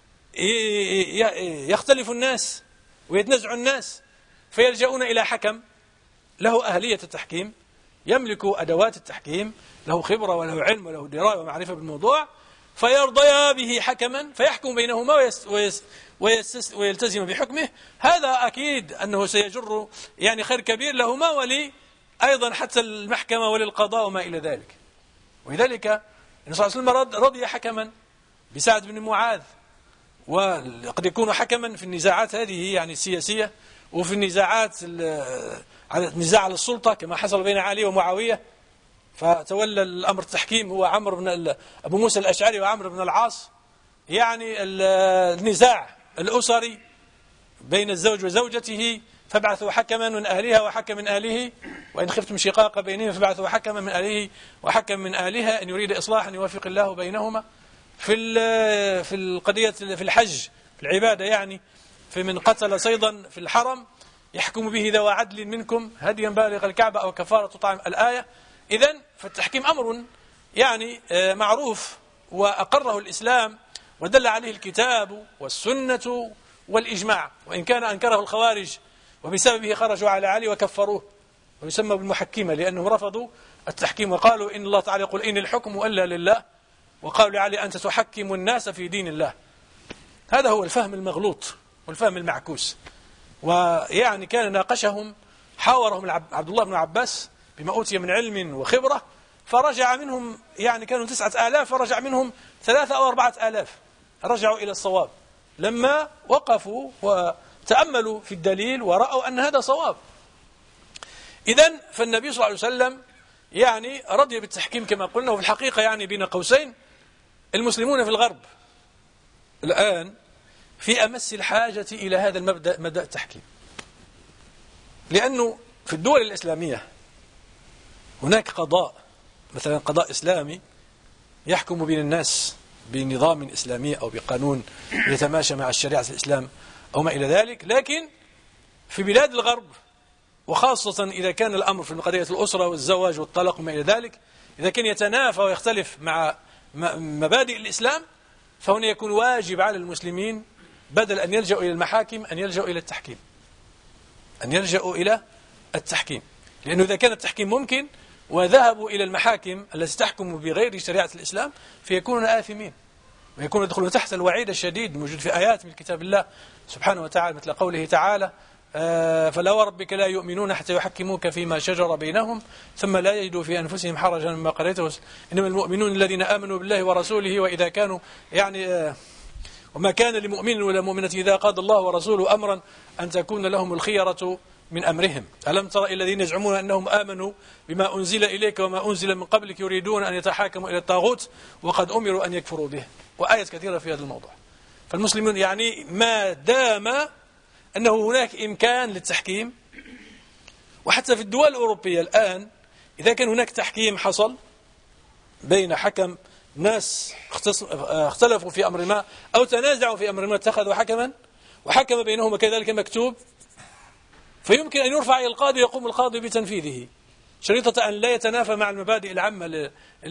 يختلف الناس ويتنازع الناس فيلجؤون إلى حكم له أهلية التحكيم، يملك أدوات التحكيم، له خبرة وله علم وله دراية ومعرفة بالموضوع، فيرضيا به حكما فيحكم بينهما ويس ويس ويس ويلتزم بحكمه. هذا أكيد أنه سيجر يعني خير كبير لهما ولي أيضا حتى المحكمة وللقضاء وما إلى ذلك. ولذلك النبي صلى الله عليه وسلم رضي حكما بسعد بن معاذ، وقد يكون حكما في النزاعات هذه يعني السياسية، وفي النزاعات على النزاع على السلطة كما حصل بين علي ومعاوية، فتولى الأمر التحكيم هو عمرو بن أبو موسى الأشعري وعمرو بن العاص. يعني النزاع الأسري بين الزوج وزوجته فابعثوا حكما من أهلها وحكم من أهله، وإن خفتم شقاق بينهم فابعثوا حكما من أهله وحكم من أهلها إن يريد إصلاحا يوفق الله بينهما. في في القضية في الحج في العبادة يعني في من قتل صيدا في الحرم يحكم به ذوى عدل منكم هديا بالغ الكعبة أو كفارة طعام الآية. إذن فالتحكيم أمر يعني معروف وأقره الإسلام ودل عليه الكتاب والسنة والإجماع، وإن كان أنكره الخوارج وبسببه خرجوا على علي وكفروه ويسمى بالمحكمة، لأنهم رفضوا التحكيم وقالوا إن الله تعالى يقول إن الحكم إلا لله وقالوا لعلي أنت تحكم الناس في دين الله. هذا هو الفهم المغلوط والفهم المعكوس. ويعني كان ناقشهم حاورهم عبد الله بن عباس بما أوتي من علم وخبرة، فرجع منهم يعني كانوا تسعة آلاف، فرجع منهم ثلاثة أو أربعة آلاف رجعوا إلى الصواب لما وقفوا وتأملوا في الدليل ورأوا أن هذا صواب. إذن فالنبي صلى الله عليه وسلم يعني رضي بالتحكيم كما قلنا. وفي الحقيقة يعني بين قوسين المسلمون في الغرب الآن في أمس الحاجة إلى هذا المبدأ، مبدأ التحكيم، لأنه في الدول الإسلامية هناك قضاء، مثلا قضاء إسلامي يحكم بين الناس بنظام إسلامي أو بقانون يتماشى مع الشريعة الإسلام أو ما إلى ذلك. لكن في بلاد الغرب، وخاصة إذا كان الأمر في قضية الأسرة والزواج والطلاق وما إلى ذلك، إذا كان يتنافى ويختلف مع مبادئ الإسلام، فهنا يكون واجب على المسلمين بدل أن يلجأوا إلى المحاكم أن يلجأوا إلى التحكيم، أن يلجأوا إلى التحكيم. لأنه إذا كان التحكيم ممكن وذهبوا إلى المحاكم التي تحكم بغير شريعة الإسلام فيكونون آثمين ويكونون يدخلون تحت الوعيد الشديد الموجود في آيات من كتاب الله سبحانه وتعالى، مثل قوله تعالى فلا وربك لا يؤمنون حتى يحكموك فيما شجر بينهم ثم لا يجدوا في أنفسهم حرجا مما قضيت إنما المؤمنون الذين آمنوا بالله ورسوله وإذا كانوا يعني وما كان لمؤمن ولا مؤمنة إذا قضى الله ورسوله أمرا أن تكون لهم الخيرة من أمرهم ألم تر الذين يزعمون أنهم آمنوا بما أنزل إليك وما أنزل من قبلك يريدون أن يتحاكموا إلى الطاغوت وقد أمروا أن يكفروا به، وآيات كثيرة في هذا الموضوع. فالمسلمون يعني ما دام أنه هناك إمكان للتحكيم، وحتى في الدول الأوروبية الآن إذا كان هناك تحكيم حصل بين حكم ناس اختلفوا في أمر ما أو تنازعوا في أمر ما اتخذوا حكما وحكم بينهم كذلك مكتوب، فيمكن أن يرفع إلى القاضي ويقوم القاضي بتنفيذه شريطة أن لا يتنافى مع المبادئ العامة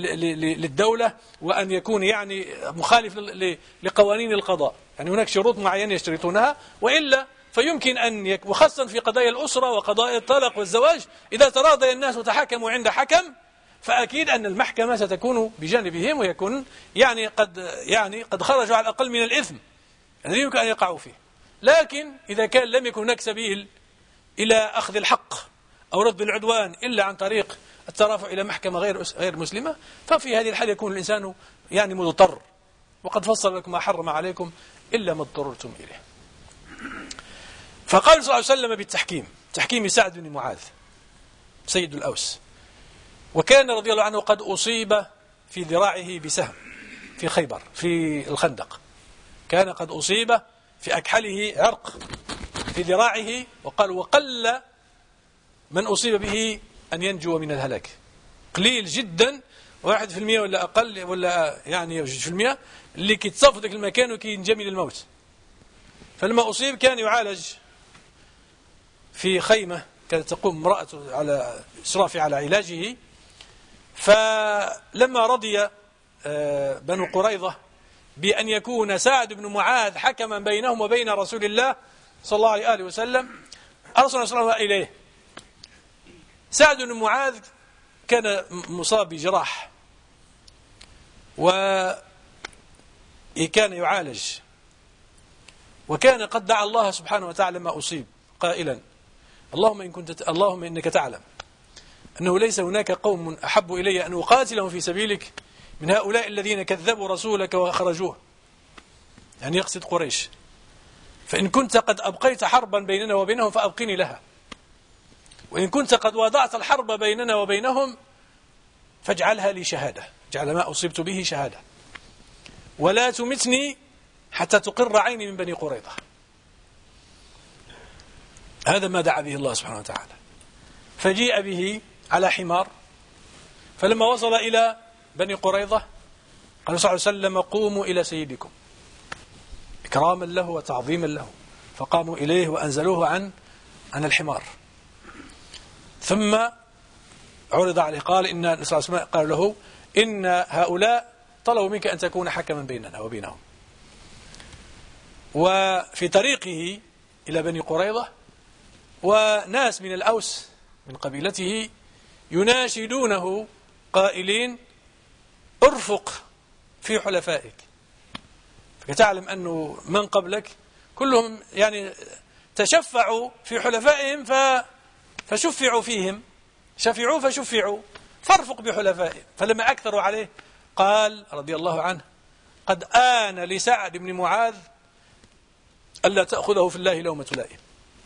للدولة وأن يكون يعني مخالف لقوانين القضاء. يعني هناك شروط معينة يشترطونها، وإلا فيمكن أن يك... وخاصة في قضايا الأسرة وقضايا الطلاق والزواج إذا تراضي الناس وتحكموا عند حكم فأكيد أن المحكمة ستكون بجانبهم ويكون يعني قد يعني قد خرجوا على الأقل من الإثم الذي يمكن أن يقعوا فيه. لكن إذا كان لم يكن هناك سبيل إلى أخذ الحق أو رد العدوان إلا عن طريق الترافع إلى محكمة غير غير مسلمة، ففي هذه الحالة يكون الإنسان يعني مضطر، وقد فصل لكم ما حرم عليكم إلا ما اضطررتم إليه. فقال صلى الله عليه وسلم بالتحكيم تحكيم سعد بن معاذ سيد الأوس، وكان رضي الله عنه قد أصيب في ذراعه بسهم في خيبر في الخندق، كان قد أصيب في أكحله عرق في ذراعه، وقال وقل من أصيب به أن ينجو من الهلاك، قليل جدا واحد في المئة ولا أقل ولا يعني وجد في المئة اللي كيتصف ذاك المكان وكي ينجى من الموت. فلما أصيب كان يعالج في خيمة كانت تقوم امرأته على إسرافه على علاجه. فلما رضي بنو قريظة بأن يكون سعد بن معاذ حكما بينهم وبين رسول الله صلى الله عليه وسلم أرسل صلى الله عليه إليه. سعد بن معاذ كان مصاب بجراح وكان يعالج، وكان قد دعا الله سبحانه وتعالى ما أصيب قائلا اللهم إن كنت اللهم إنك تعلم أنه ليس هناك قوم أحب إلي أن أقاتلهم في سبيلك من هؤلاء الذين كذبوا رسولك وأخرجوه، يعني يقصد قريش، فإن كنت قد أبقيت حربا بيننا وبينهم فأبقني لها، وإن كنت قد وضعت الحرب بيننا وبينهم فاجعلها لي شهادة، اجعل ما أصبت به شهادة، ولا تمتني حتى تقر عيني من بني قريظة. هذا ما دعا به الله سبحانه وتعالى. فجيء به على حمار، فلما وصل إلى بني قريظة قال صلى الله عليه وسلم قوموا إلى سيدكم إكراما له وتعظيما له، فقاموا إليه وأنزلوه عن عن الحمار. ثم عرض عليه قال إن صلى الله عليه وسلم قال له إن هؤلاء طلبوا منك أن تكون حكما بيننا وبينهم. وفي طريقه إلى بني قريظة وناس من الأوس من قبيلته يناشدونه قائلين ارفق في حلفائك. فتعلم أنه من قبلك كلهم يعني تشفعوا في حلفائهم فشفعوا فيهم، شفعوا فشفعوا، فارفق بحلفائهم. فلما أكثروا عليه قال رضي الله عنه: قد آن لسعد بن معاذ ألا تأخذه في الله لومة لائم.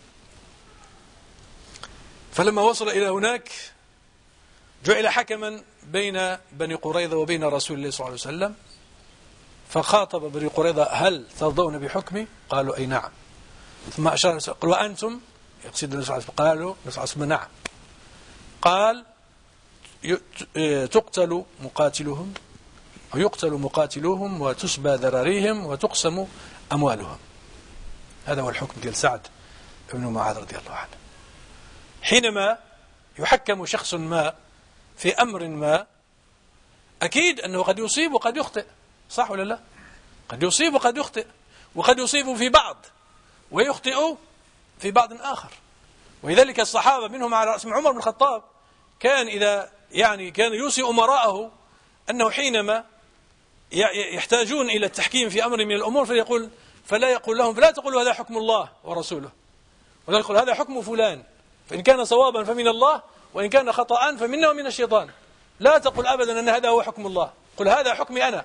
فلما وصل إلى هناك جعل حكما بين بني قريظة وبين رسول الله صلى الله عليه وسلم، فخاطب بني قريظة: هل ترضون بحكمي؟ قالوا: أي نعم. ثم أشار قال: وأنتم؟ يقصد النبي صلى الله عليه وسلم. قالوا: النبي صلى الله عليه وسلم: نعم. قال: تقتل مقاتلهم أو يقتل مقاتلوهم وتسبى ذراريهم وتقسم أموالهم. هذا هو الحكم ديال سعد بن معاذ رضي الله عنه. حينما يحكم شخص ما في أمر ما، أكيد أنه قد يصيب وقد يخطئ، صح ولا لا؟ قد يصيب وقد يخطئ، وقد يصيب في بعض ويخطئ في بعض آخر. ولذلك الصحابة منهم على رأسهم عمر بن الخطاب كان إذا يعني كان يوصي أمراءه أنه حينما يحتاجون إلى التحكيم في أمر من الأمور فيقول فلا يقول لهم فلا تقولوا هذا حكم الله ورسوله، ولا يقول هذا حكم فلان، فإن كان صوابا فمن الله وإن كان خطأ فمنا ومن الشيطان. لا تقل أبدا أن هذا هو حكم الله، قل هذا حكمي أنا.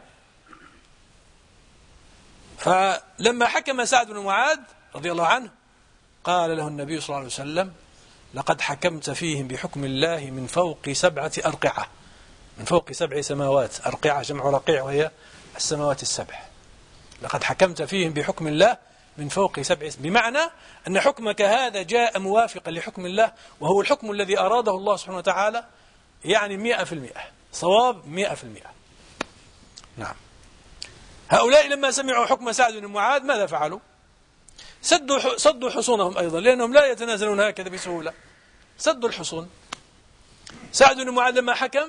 فلما حكم سعد بن معاذ رضي الله عنه قال له النبي صلى الله عليه وسلم: لقد حكمت فيهم بحكم الله من فوق سبعة أرقعة، من فوق سبع سماوات. أرقعة جمع رقيع وهي السماوات السبع. لقد حكمت فيهم بحكم الله من فوق سبع، بمعنى أن حكمك هذا جاء موافقا لحكم الله، وهو الحكم الذي أراده الله سبحانه وتعالى، يعني مئة في المئة صواب، مئة في المئة. نعم. هؤلاء لما سمعوا حكم سعد بن معاذ ماذا فعلوا؟ سدوا صدوا حصونهم أيضا، لأنهم لا يتنازلون هكذا بسهولة. سدوا الحصون. سعد بن معاذ لما حكم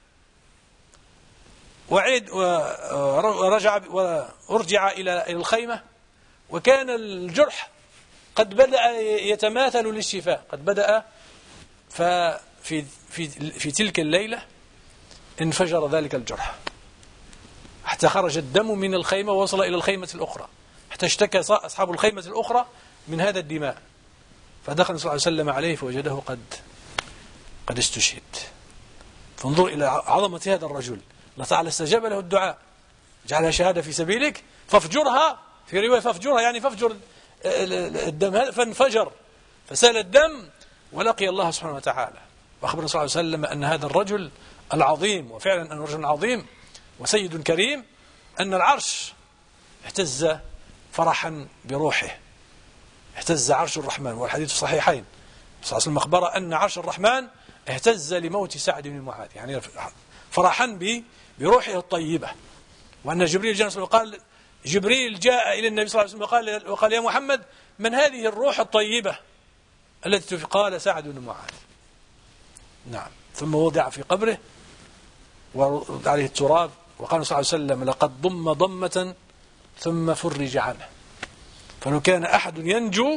وعيد ورجع وارجع إلى الخيمة، وكان الجرح قد بدأ يتماثل للشفاء، قد بدأ، ففي في في تلك الليلة انفجر ذلك الجرح حتى خرج الدم من الخيمة ووصل إلى الخيمة الأخرى، حتى اشتكى أصحاب الخيمة الأخرى من هذا الدماء. فدخل صلى الله عليه وسلم عليه فوجده قد قد استشهد. فانظر إلى عظمة هذا الرجل، الله تعالى استجاب له الدعاء، جعلها شهادة في سبيلك فافجرها، في رواية فافجرها يعني فافجر الدم هذا، فانفجر فسال الدم ولقي الله سبحانه وتعالى. وأخبر صلى الله عليه وسلم أن هذا الرجل العظيم، وفعلا أنه رجل عظيم وسيد كريم، أن العرش اهتز فرحا بروحه، اهتز عرش الرحمن، والحديث في الصحيحين صلى الله عليه وسلم أخبر أن عرش الرحمن اهتز لموت سعد بن معاذ، يعني فرحا بروحه الطيبة. وأن جبريل جاء وقال جبريل جاء إلى النبي صلى الله عليه وسلم وقال, وقال يا محمد من هذه الروح الطيبة التي قال سعد بن معاذ. نعم. ثم وضع في قبره ووضع عليه التراب، وقال صلى الله عليه وسلم لقد ضم ضمة ثم فرج عنه، فلو كان أحد ينجو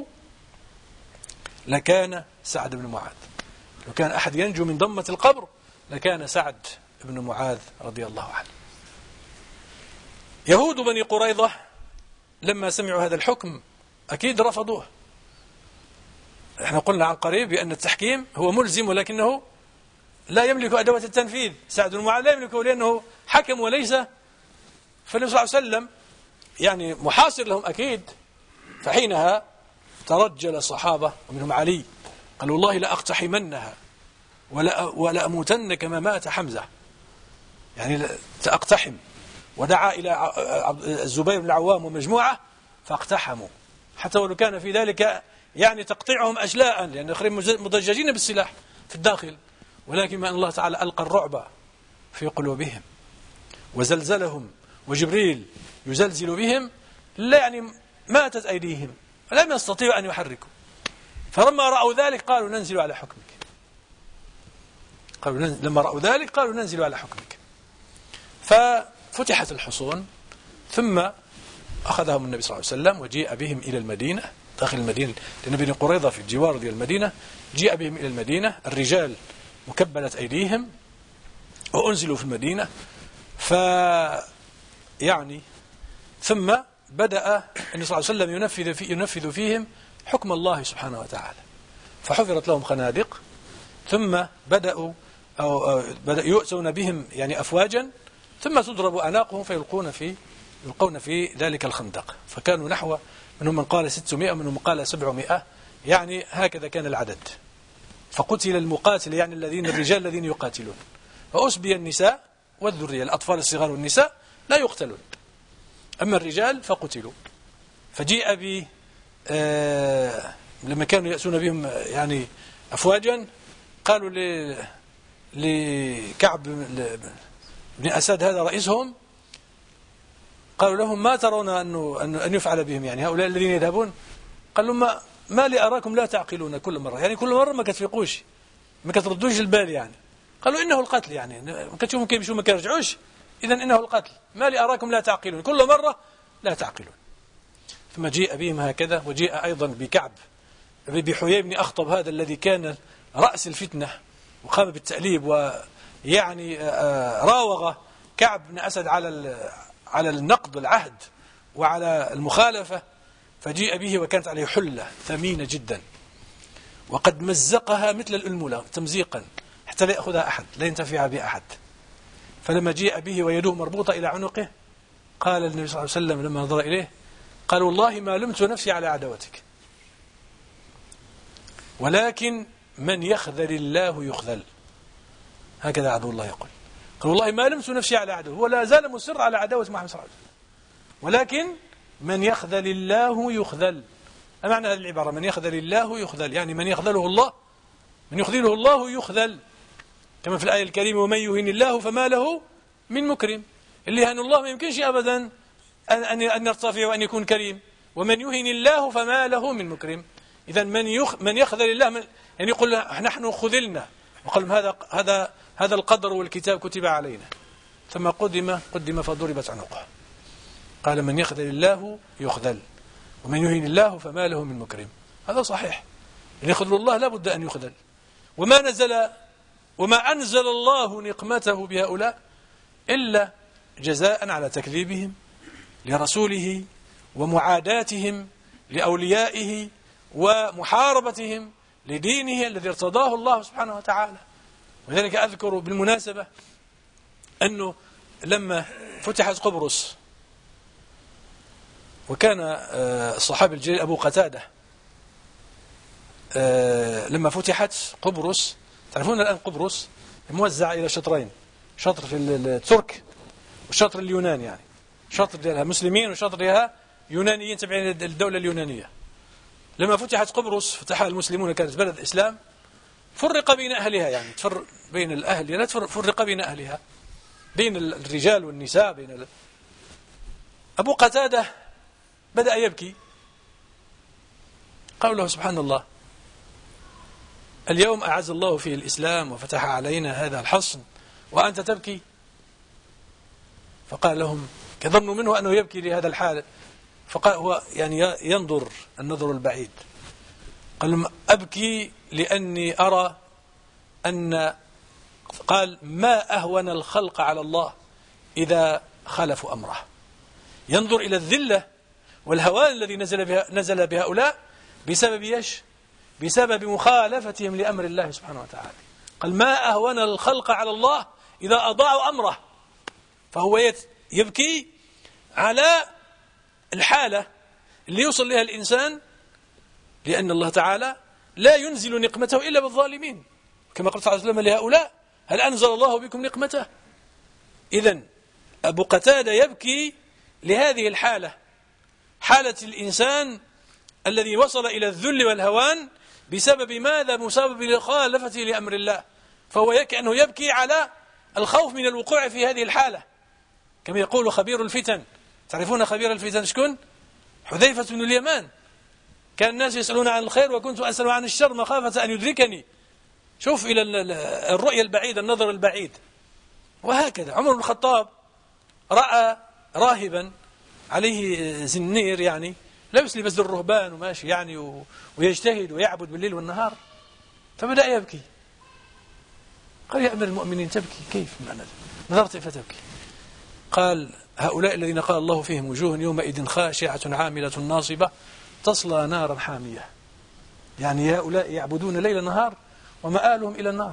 لكان سعد بن معاذ، لو كان أحد ينجو من ضمة القبر لكان سعد بن معاذ رضي الله عنه. يهود بني قريظة لما سمعوا هذا الحكم أكيد رفضوه. احنا قلنا عن قريب بأن التحكيم هو ملزم ولكنه لا يملك أدوات التنفيذ. سعد بن معاذ لا يملكه لأنه حكم وليس، فالنبي صلى الله عليه وسلم يعني محاصر لهم أكيد. فحينها ترجل الصحابة ومنهم علي قال والله لا أقتحمنها ولا, ولا أموتن كما مات حمزة، يعني سأقتحم. ودعا إلى الزبير بن العوام ومجموعة فاقتحموا، حتى ولو كان في ذلك يعني تقطيعهم أجلاء، لأن آخرين مضججين بالسلاح في الداخل، ولكن ما أن الله تعالى ألقى الرعب في قلوبهم وزلزلهم، وجبريل يزلزل بهم، لا يعني ماتت أيديهم لم يستطيعوا أن يحركوا. فلما رأوا ذلك قالوا ننزل على حكمك، قالوا ننزل لما رأوا ذلك قالوا ننزل على حكمك. ففتحت الحصون، ثم أخذهم النبي صلى الله عليه وسلم وجيء بهم إلى المدينة، داخل المدينة، لأن بني قريظة في الجوار ديال المدينة. جيء بهم إلى المدينة، الرجال مكبلت أيديهم وأنزلوا في المدينة. يعني ثم بدأ النبي صلى الله عليه وسلم ينفذ, في ينفذ فيهم حكم الله سبحانه وتعالى، فحفرت لهم خنادق، ثم بدأوا أو أو بدأ يؤتون بهم يعني أفواجا، ثم تضرب أعناقهم فيلقون في يلقون في ذلك الخندق، فكانوا نحو منهم من قال ستمائة ومنهم من قال سبعمائة، يعني هكذا كان العدد. فقتل المقاتل يعني الذين الرجال الذين يقاتلون، فأسبي النساء والذرية، الأطفال الصغار والنساء لا يقتلون، أما الرجال فقتلوا. فجيء ب آه لما كانوا يأتون بهم يعني أفواجا، قالوا ل لكعب بن أسد هذا رئيسهم، قالوا لهم ما ترون أنه أن يفعل بهم يعني هؤلاء الذين يذهبون؟ قال لهم ما, ما لي أراكم لا تعقلون كل مرة، يعني كل مرة ما كتفيقوش ما كتردوش البال، يعني قالوا إنه القتل، يعني ما كتشوفوا كيف يمشوا ما كيرجعوش، إذا إنه القتل، ما لي أراكم لا تعقلون كل مرة لا تعقلون. ثم جيء بهم هكذا، وجيء أيضا بكعب بحيي بن أخطب هذا الذي كان رأس الفتنة وقام بالتأليب ويعني راوغ كعب بن أسد على على النقض العهد وعلى المخالفة، فجيء به وكانت عليه حلة ثمينة جدا وقد مزقها مثل الألملة تمزيقا حتى لا يأخذها أحد، لا ينتفع بأحد. فلما جيء به ويده مربوطة إلى عنقه، قال النبي صلى الله عليه وسلم لما نظر إليه قال والله ما لمت نفسي على عداوتك، ولكن من يخذل الله يخذل، هكذا عدو الله يقول. قال والله ما لمت نفسي على عدو، هو لا زال مصر على عداوة محمد صلى الله عليه وسلم، ولكن من يخذل الله يخذل. أمعنى هذه العبارة من يخذل الله يخذل، يعني من يخذله الله من يخذله الله يخذل، كما في الآية الكريمة ومن يهن الله فما له من مكرم. اللي يهن الله ما يمكنش أبدا أن أن يرتفع وأن يكون كريم، ومن يهن الله فما له من مكرم. إذا من يخ من يخذل الله من يعني يقول نحن خذلنا، وقال هذا هذا هذا القدر والكتاب كتب علينا، ثم قدم قدم فضربت عنقه. قال من يخذل الله يخذل ومن يهين الله فما له من مكرم. هذا صحيح، إن يخذل الله لا بد أن يخذل. وما نزل وما أنزل الله نقمته بهؤلاء إلا جزاء على تكذيبهم لرسوله ومعاداتهم لأوليائه ومحاربتهم لدينه الذي ارتضاه الله سبحانه وتعالى. ولذلك أذكر بالمناسبة أنه لما فتحت قبرص، وكان الصحابي الجليل أبو قتادة لما فتحت قبرص، تعرفون الآن قبرص موزعة إلى شطرين، شطر في الترك والشطر اليوناني، يعني شطر لها مسلمين وشطر لها يونانيين تبعين الدولة اليونانية. لما فتحت قبرص فتحها المسلمون، كانت بلد إسلام، فرق بين أهلها، يعني تفرق بين الأهل، يعني فرق بين أهلها، بين الرجال والنساء، بين ال... أبو قتادة بدأ يبكي، قال له سبحان الله اليوم أعز الله فيه الإسلام وفتح علينا هذا الحصن وأنت تبكي؟ فقال لهم كظنوا منه أنه يبكي لهذا الحال، فقال هو يعني ينظر النظر البعيد، قال لهم أبكي لأني أرى أن قال ما أهون الخلق على الله إذا خالفوا أمره، ينظر إلى الذلة والهوان الذي نزل بها نزل بهؤلاء بسبب ايش؟ بسبب مخالفتهم لأمر الله سبحانه وتعالى. قال ما أهون الخلق على الله إذا أضاعوا أمره، فهو يبكي على الحالة اللي يوصل لها الإنسان، لأن الله تعالى لا ينزل نقمته إلا بالظالمين، كما قال صلى الله عليه وسلم لهؤلاء هل أنزل الله بكم نقمته؟ إذن أبو قتادة يبكي لهذه الحالة، حالة الإنسان الذي وصل إلى الذل والهوان بسبب ماذا؟ بسبب مخالفته لأمر الله، فهو كأنه يبكي على الخوف من الوقوع في هذه الحالة، كما يقول خبير الفتن. تعرفون خبير الفتن شكون؟ حذيفة بن اليمان، كان الناس يسألون عن الخير وكنت أسأل عن الشر مخافة أن يدركني. شوف إلى الرؤية البعيدة، النظر البعيد. وهكذا عمر بن الخطاب رأى راهبا عليه زنير، يعني لبس لبس الرهبان وماشي يعني ويجتهد ويعبد بالليل والنهار، فبدأ يبكي. قال يا أمير المؤمنين تبكي كيف؟ نظرت فتبكي. قال هؤلاء الذين قال الله فيهم وجوه يومئذ خاشعة عاملة ناصبة تصلى نارا حامية. يعني هؤلاء يعبدون ليل نهار ومآلهم إلى النار.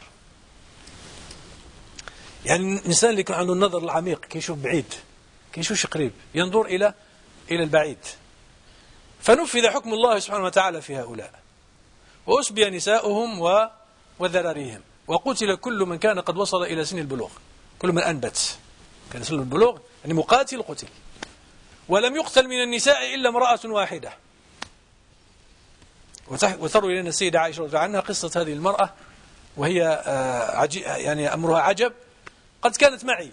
يعني الإنسان اللي يكون عنده النظر العميق كيشوف بعيد كيشوفش قريب ينظر إلى إلى البعيد. فنفذ حكم الله سبحانه وتعالى في هؤلاء وأسبي نساؤهم وذراريهم وقتل كل من كان قد وصل إلى سن البلوغ. كل من أنبت كان سن البلوغ يعني مقاتل قتل. ولم يقتل من النساء إلا امرأة واحدة. وتروي لنا السيدة عائشة رضي الله عنها قصة هذه المرأة وهي يعني أمرها عجب. قد كانت معي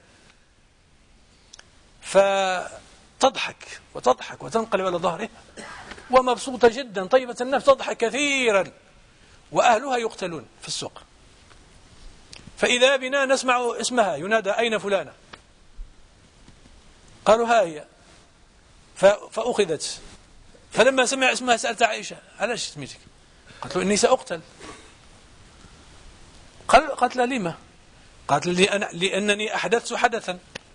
فتضحك وتضحك وتنقلب على ظهرها ومبسوطة جدا طيبة النفس تضحك كثيرا وأهلها يقتلون في السوق. فإذا بنا نسمع اسمها ينادى أين فلانة؟ قالوا ها هي. فأخذت. فلما سمع اسمها سألت عائشة علاش سميتك؟ قالت له إني سأقتل. قال قالت له لما؟ قالت لي أنا لأنني أحدثت حدثا.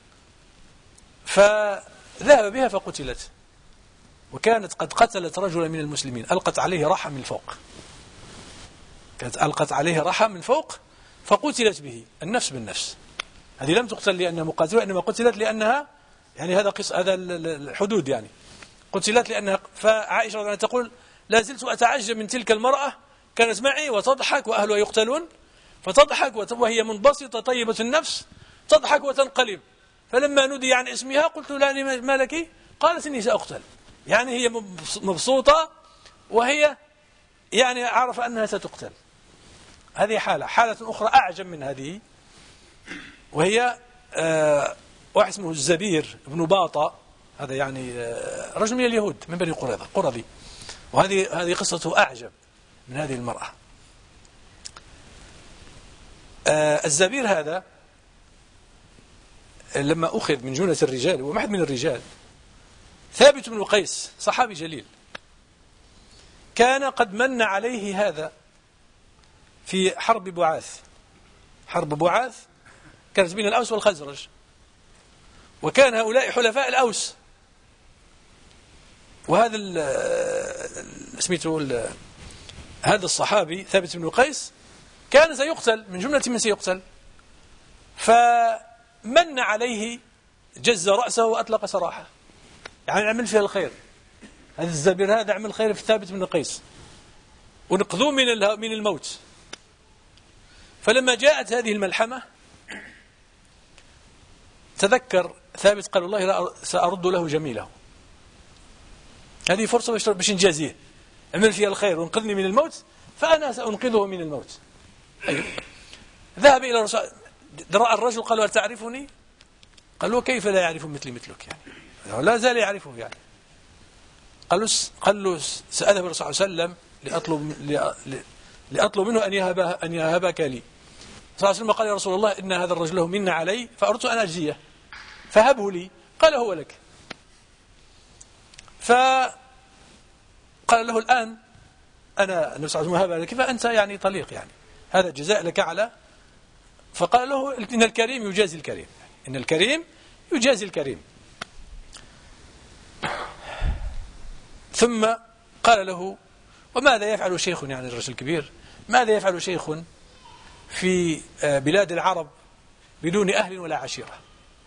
فذهب بها فقتلت. وكانت قد قتلت رجلا من المسلمين ألقت عليه رحى من فوق. كانت ألقت عليه رحى من فوق فقتلت به النفس بالنفس. هذه لم تقتل لأنها مقاتلة إنما قتلت لأنها يعني هذا قص هذا الحدود يعني قتلت لأنها. فعائشة رضي الله عنها تقول لا زلت أتعجب من تلك المرأة كانت معي وتضحك وأهلها يقتلون فتضحك وهي منبسطة طيبة النفس تضحك وتنقلب. فلما نودي عن اسمها قلت لا ما لك؟ قالت إني سأقتل. يعني هي مبسوطة وهي يعني عارف أنها ستقتل. هذه حالة. حالة أخرى أعجب من هذه وهي آه واحد اسمه الزبير بن باطة. هذا يعني آه رجل من اليهود من بني قريظة قرظي. وهذه هذه قصته أعجب من هذه المرأة. آه الزبير هذا لما أخذ من جنة الرجال ومحد من الرجال ثابت بن قيس صحابي جليل كان قد من عليه هذا في حرب بعاث. حرب بعاث كانت بين الأوس والخزرج وكان هؤلاء حلفاء الأوس. وهذا اسمته هذا الصحابي ثابت بن قيس كان سيقتل من جملة من سيقتل. فمن عليه جز رأسه وأطلق سراحه يعني عمل فيها الخير. هذا الزبير هذا عمل خير في ثابت بن قيس ونقذوه من من الموت. فلما جاءت هذه الملحمة تذكر ثابت قال والله لا سأرد له جميله. هذه فرصة باش نجازيه عمل فيها الخير وانقذني من الموت فأنا سأنقذه من الموت. أيوه. ذهب إلى الرسول رأى الرجل قال هل تعرفني؟ قال له كيف لا يعرف مثلي مثلك يعني لا زال يعرفه يعني. قال له قال له سأذهب الرسول صلى الله عليه وسلم لأطلب لأطلب منه أن يهب أن يهبك لي. صلى الله عليه وسلم قال يا رسول الله إن هذا الرجل له من علي فأردت أن أجزيه فهبه لي. قال هو لك. فقال له الآن أنا النبي صلى الله عليه وسلم هبه لك فأنت يعني طليق يعني هذا جزاء لك على. فقال له إن الكريم يجازي الكريم إن الكريم يجازي الكريم. ثم قال له وماذا يفعل شيخ يعني الرجل الكبير ماذا يفعل شيخ في بلاد العرب بدون أهل ولا عشيرة؟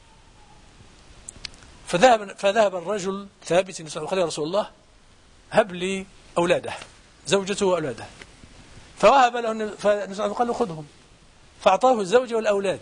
فذهب فذهب الرجل ثابت قال يا رسول الله هب لي أولاده زوجته وأولاده. فوهب له فالنبي قال له خذهم فأعطاه الزوجة والأولاد.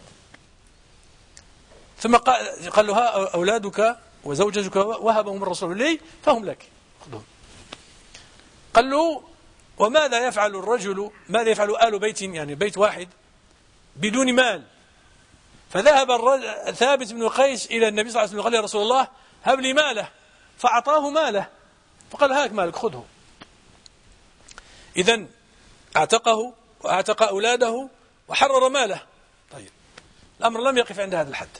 ثم قال قال له ها أولادك وزوجتك وهبهم الرسول لي فهم لك خذهم. قال له وماذا يفعل الرجل ماذا يفعل آل بيت يعني بيت واحد بدون مال؟ فذهب الرجل ثابت بن قيس إلى النبي صلى الله عليه وسلم قال يا رسول الله هب لي ماله فأعطاه ماله. فقال هاك مالك خذه. إذن اعتقه واعتق أولاده وحرر ماله. طيب الأمر لم يقف عند هذا الحد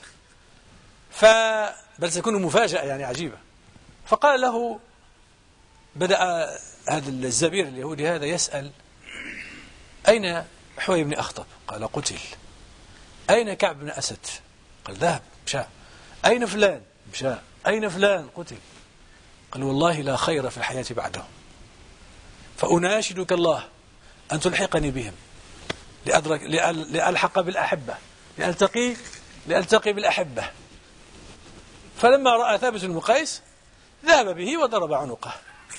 بل سيكون مفاجأة يعني عجيبة. فقال له بدأ هذا الزبير اليهودي هذا يسأل أين حوي بن أخطب؟ قال قتل. أين كعب بن أسد؟ قال ذهب مشى. أين فلان؟ مشى. أين فلان؟ قتل. قال والله لا خير في الحياة بعده، فأناشدك الله أن تلحقني بهم لأدرك لألحق بالأحبة، لألتقي لألتقي بالأحبة. فلما رأى ثابت بن قيس ذهب به وضرب عنقه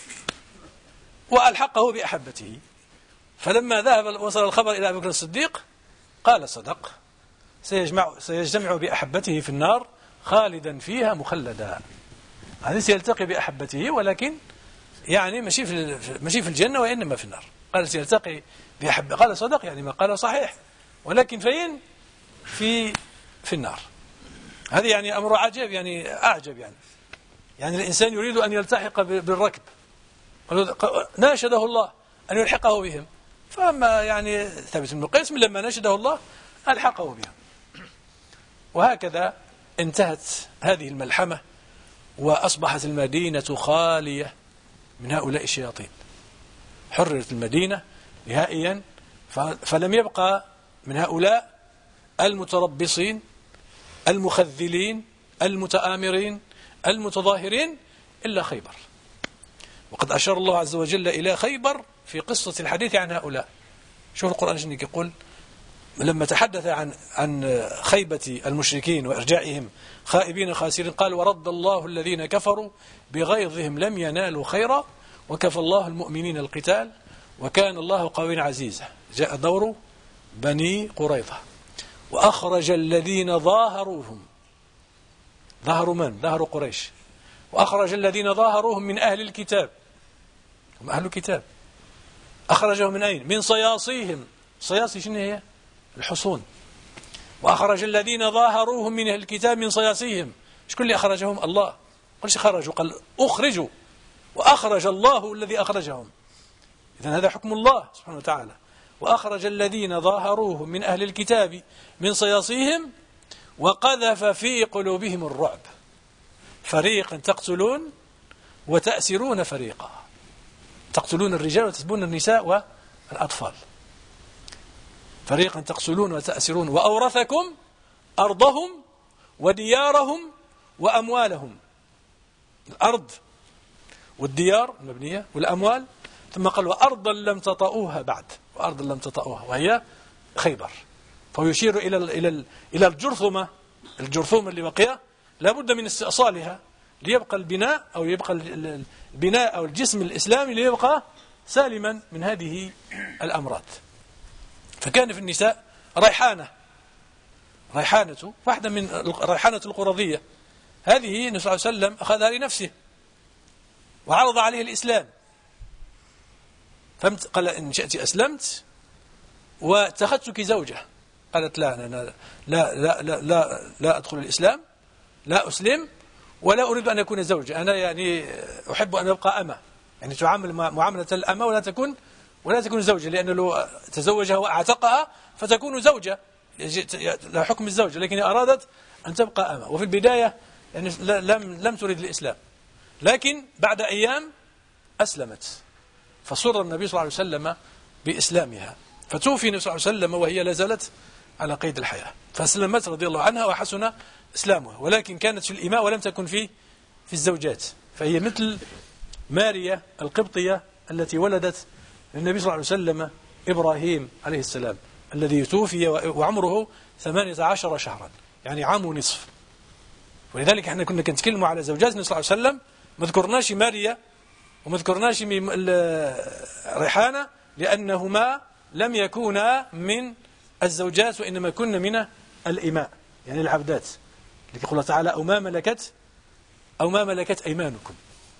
وألحقه بأحبته. فلما ذهب وصل الخبر إلى أبي بكر الصديق قال صدق، سيجمع سيجتمع بأحبته في النار خالدا فيها مخلدا. هذا سيلتقي بأحبته، ولكن يعني مشي في مشي في الجنة وإنما في النار. قال سيلتقي بأحبه، قال صدق، يعني ما قال صحيح، ولكن فين؟ في في النار. هذه يعني أمر عجيب، يعني أعجب، يعني يعني الإنسان يريد أن يلتحق بالركب، ناشده الله أن يلحقه بهم، فأما يعني ثابت بن قيس من لما ناشده الله ألحقه بهم. وهكذا انتهت هذه الملحمة، وأصبحت المدينة خالية من هؤلاء الشياطين. حررت المدينة نهائيا، فلم يبقى من هؤلاء المتربصين المخذلين المتآمرين المتظاهرين إلا خيبر. وقد أشار الله عز وجل إلى خيبر في قصة الحديث عن هؤلاء. شوف القرآن شنو يقول لما تحدث عن عن خيبة المشركين وإرجاعهم خائبين خاسرين، قال ورد الله الذين كفروا بغيظهم لم ينالوا خيرا وكفى الله المؤمنين القتال وكان الله قويا عزيزا. جاء دور بني قريظة وأخرج الذين ظاهروهم، ظهروا من؟ ظهروا قريش. وأخرج الذين ظاهروهم من أهل الكتاب، هم أهل الكتاب، أخرجهم من أين؟ من صياصيهم. صياصي شنو هي؟ الحصون. وأخرج الذين ظاهروهم من أهل الكتاب من صياصيهم. شكون اللي أخرجهم؟ الله. قلش خرجوا، قال أخرجوا، وأخرج الله الذي أخرجهم. إذن هذا حكم الله سبحانه وتعالى. وأخرج الذين ظاهروهم من أهل الكتاب من صياصيهم وقذف في قلوبهم الرعب فريقا تقتلون وتأسرون فريقا. تقتلون الرجال وتسبون النساء والأطفال. فريقا تقتلون وتأسرون وأورثكم أرضهم وديارهم وأموالهم. الأرض والديار المبنية والأموال، ثم قال وأرضا لم تطئوها بعد، وأرضا لم تطئوها وهي خيبر. فهو يشير إلى إلى إلى الجرثومة، الجرثومة اللي بقي لابد من استئصالها ليبقى البناء أو يبقى البناء أو الجسم الإسلامي ليبقى سالما من هذه الأمراض. فكان في النساء ريحانة، ريحانة واحدة من ريحانة القرظية، هذه النبي صلى الله عليه وسلم أخذها لنفسه وعرض عليه الإسلام. فهمت؟ قال إن شئت أسلمت واتخذتك زوجة. قالت لا أنا لا لا لا لا, لا أدخل الإسلام، لا أسلم ولا أريد أن أكون زوجة، أنا يعني أحب أن أبقى أمة، يعني تعامل معاملة الأمة ولا تكون ولا تكون زوجة، لأنه لو تزوجها وأعتقها فتكون زوجة لا حكم الزوجة، لكن أرادت أن تبقى أمة. وفي البداية يعني لم لم تريد الإسلام، لكن بعد أيام أسلمت، فسر النبي صلى الله عليه وسلم بإسلامها، فتوفي النبي صلى الله عليه وسلم وهي لا زالت على قيد الحياة، فأسلمت رضي الله عنها وحسن إسلامها، ولكن كانت في الإماء ولم تكن في في الزوجات، فهي مثل ماريا القبطية التي ولدت النبي صلى الله عليه وسلم إبراهيم عليه السلام الذي توفي وعمره ثمانية عشر شهرا، يعني عام ونصف. ولذلك احنا كنا نتكلم على زوجات النبي صلى الله عليه وسلم، ما ذكرناش ماريا وما ذكرناش ريحانة لأنهما لم يكونا من الزوجات وإنما كنا من الإماء، يعني العبدات، لكي يقول الله تعالى أو ما ملكت أو ما ملكت أيمانكم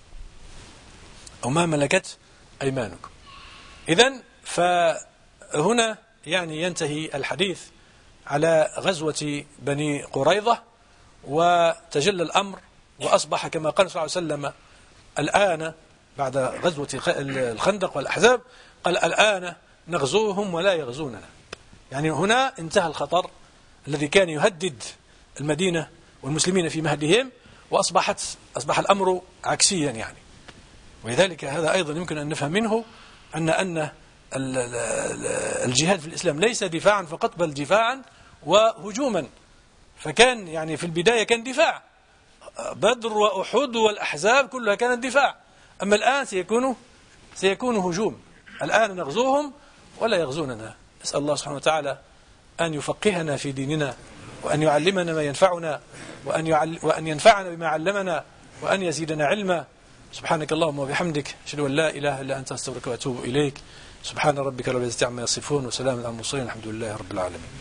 أو ما ملكت أيمانكم. إذن فهنا يعني ينتهي الحديث على غزوة بني قريظة، وتجلى الأمر وأصبح كما قال صلى الله عليه وسلم الآن بعد غزوة الخندق والأحزاب، قال الآن نغزوهم ولا يغزوننا. يعني هنا انتهى الخطر الذي كان يهدد المدينة والمسلمين في مهدهم، وأصبحت أصبح الأمر عكسيا يعني. ولذلك هذا أيضا يمكن أن نفهم منه أن أن الجهاد في الإسلام ليس دفاعا فقط، بل دفاعا وهجوما. فكان يعني في البداية كان دفاع، بدر وأحد والأحزاب كلها كانت دفاع. أما الآن سيكون سيكون هجوم. الآن نغزوهم ولا يغزوننا. نسأل الله سبحانه وتعالى أن يفقهنا في ديننا، وأن يعلمنا ما ينفعنا، وأن, يعل وأن ينفعنا بما علمنا، وأن يزيدنا علما. سبحانك اللهم وبحمدك، أشهد أن لا إله إلا أنت، أستغفرك وأتوب إليك. سبحان ربك رب العزة عما يصفون، وسلام على المرسلين، الحمد لله رب العالمين.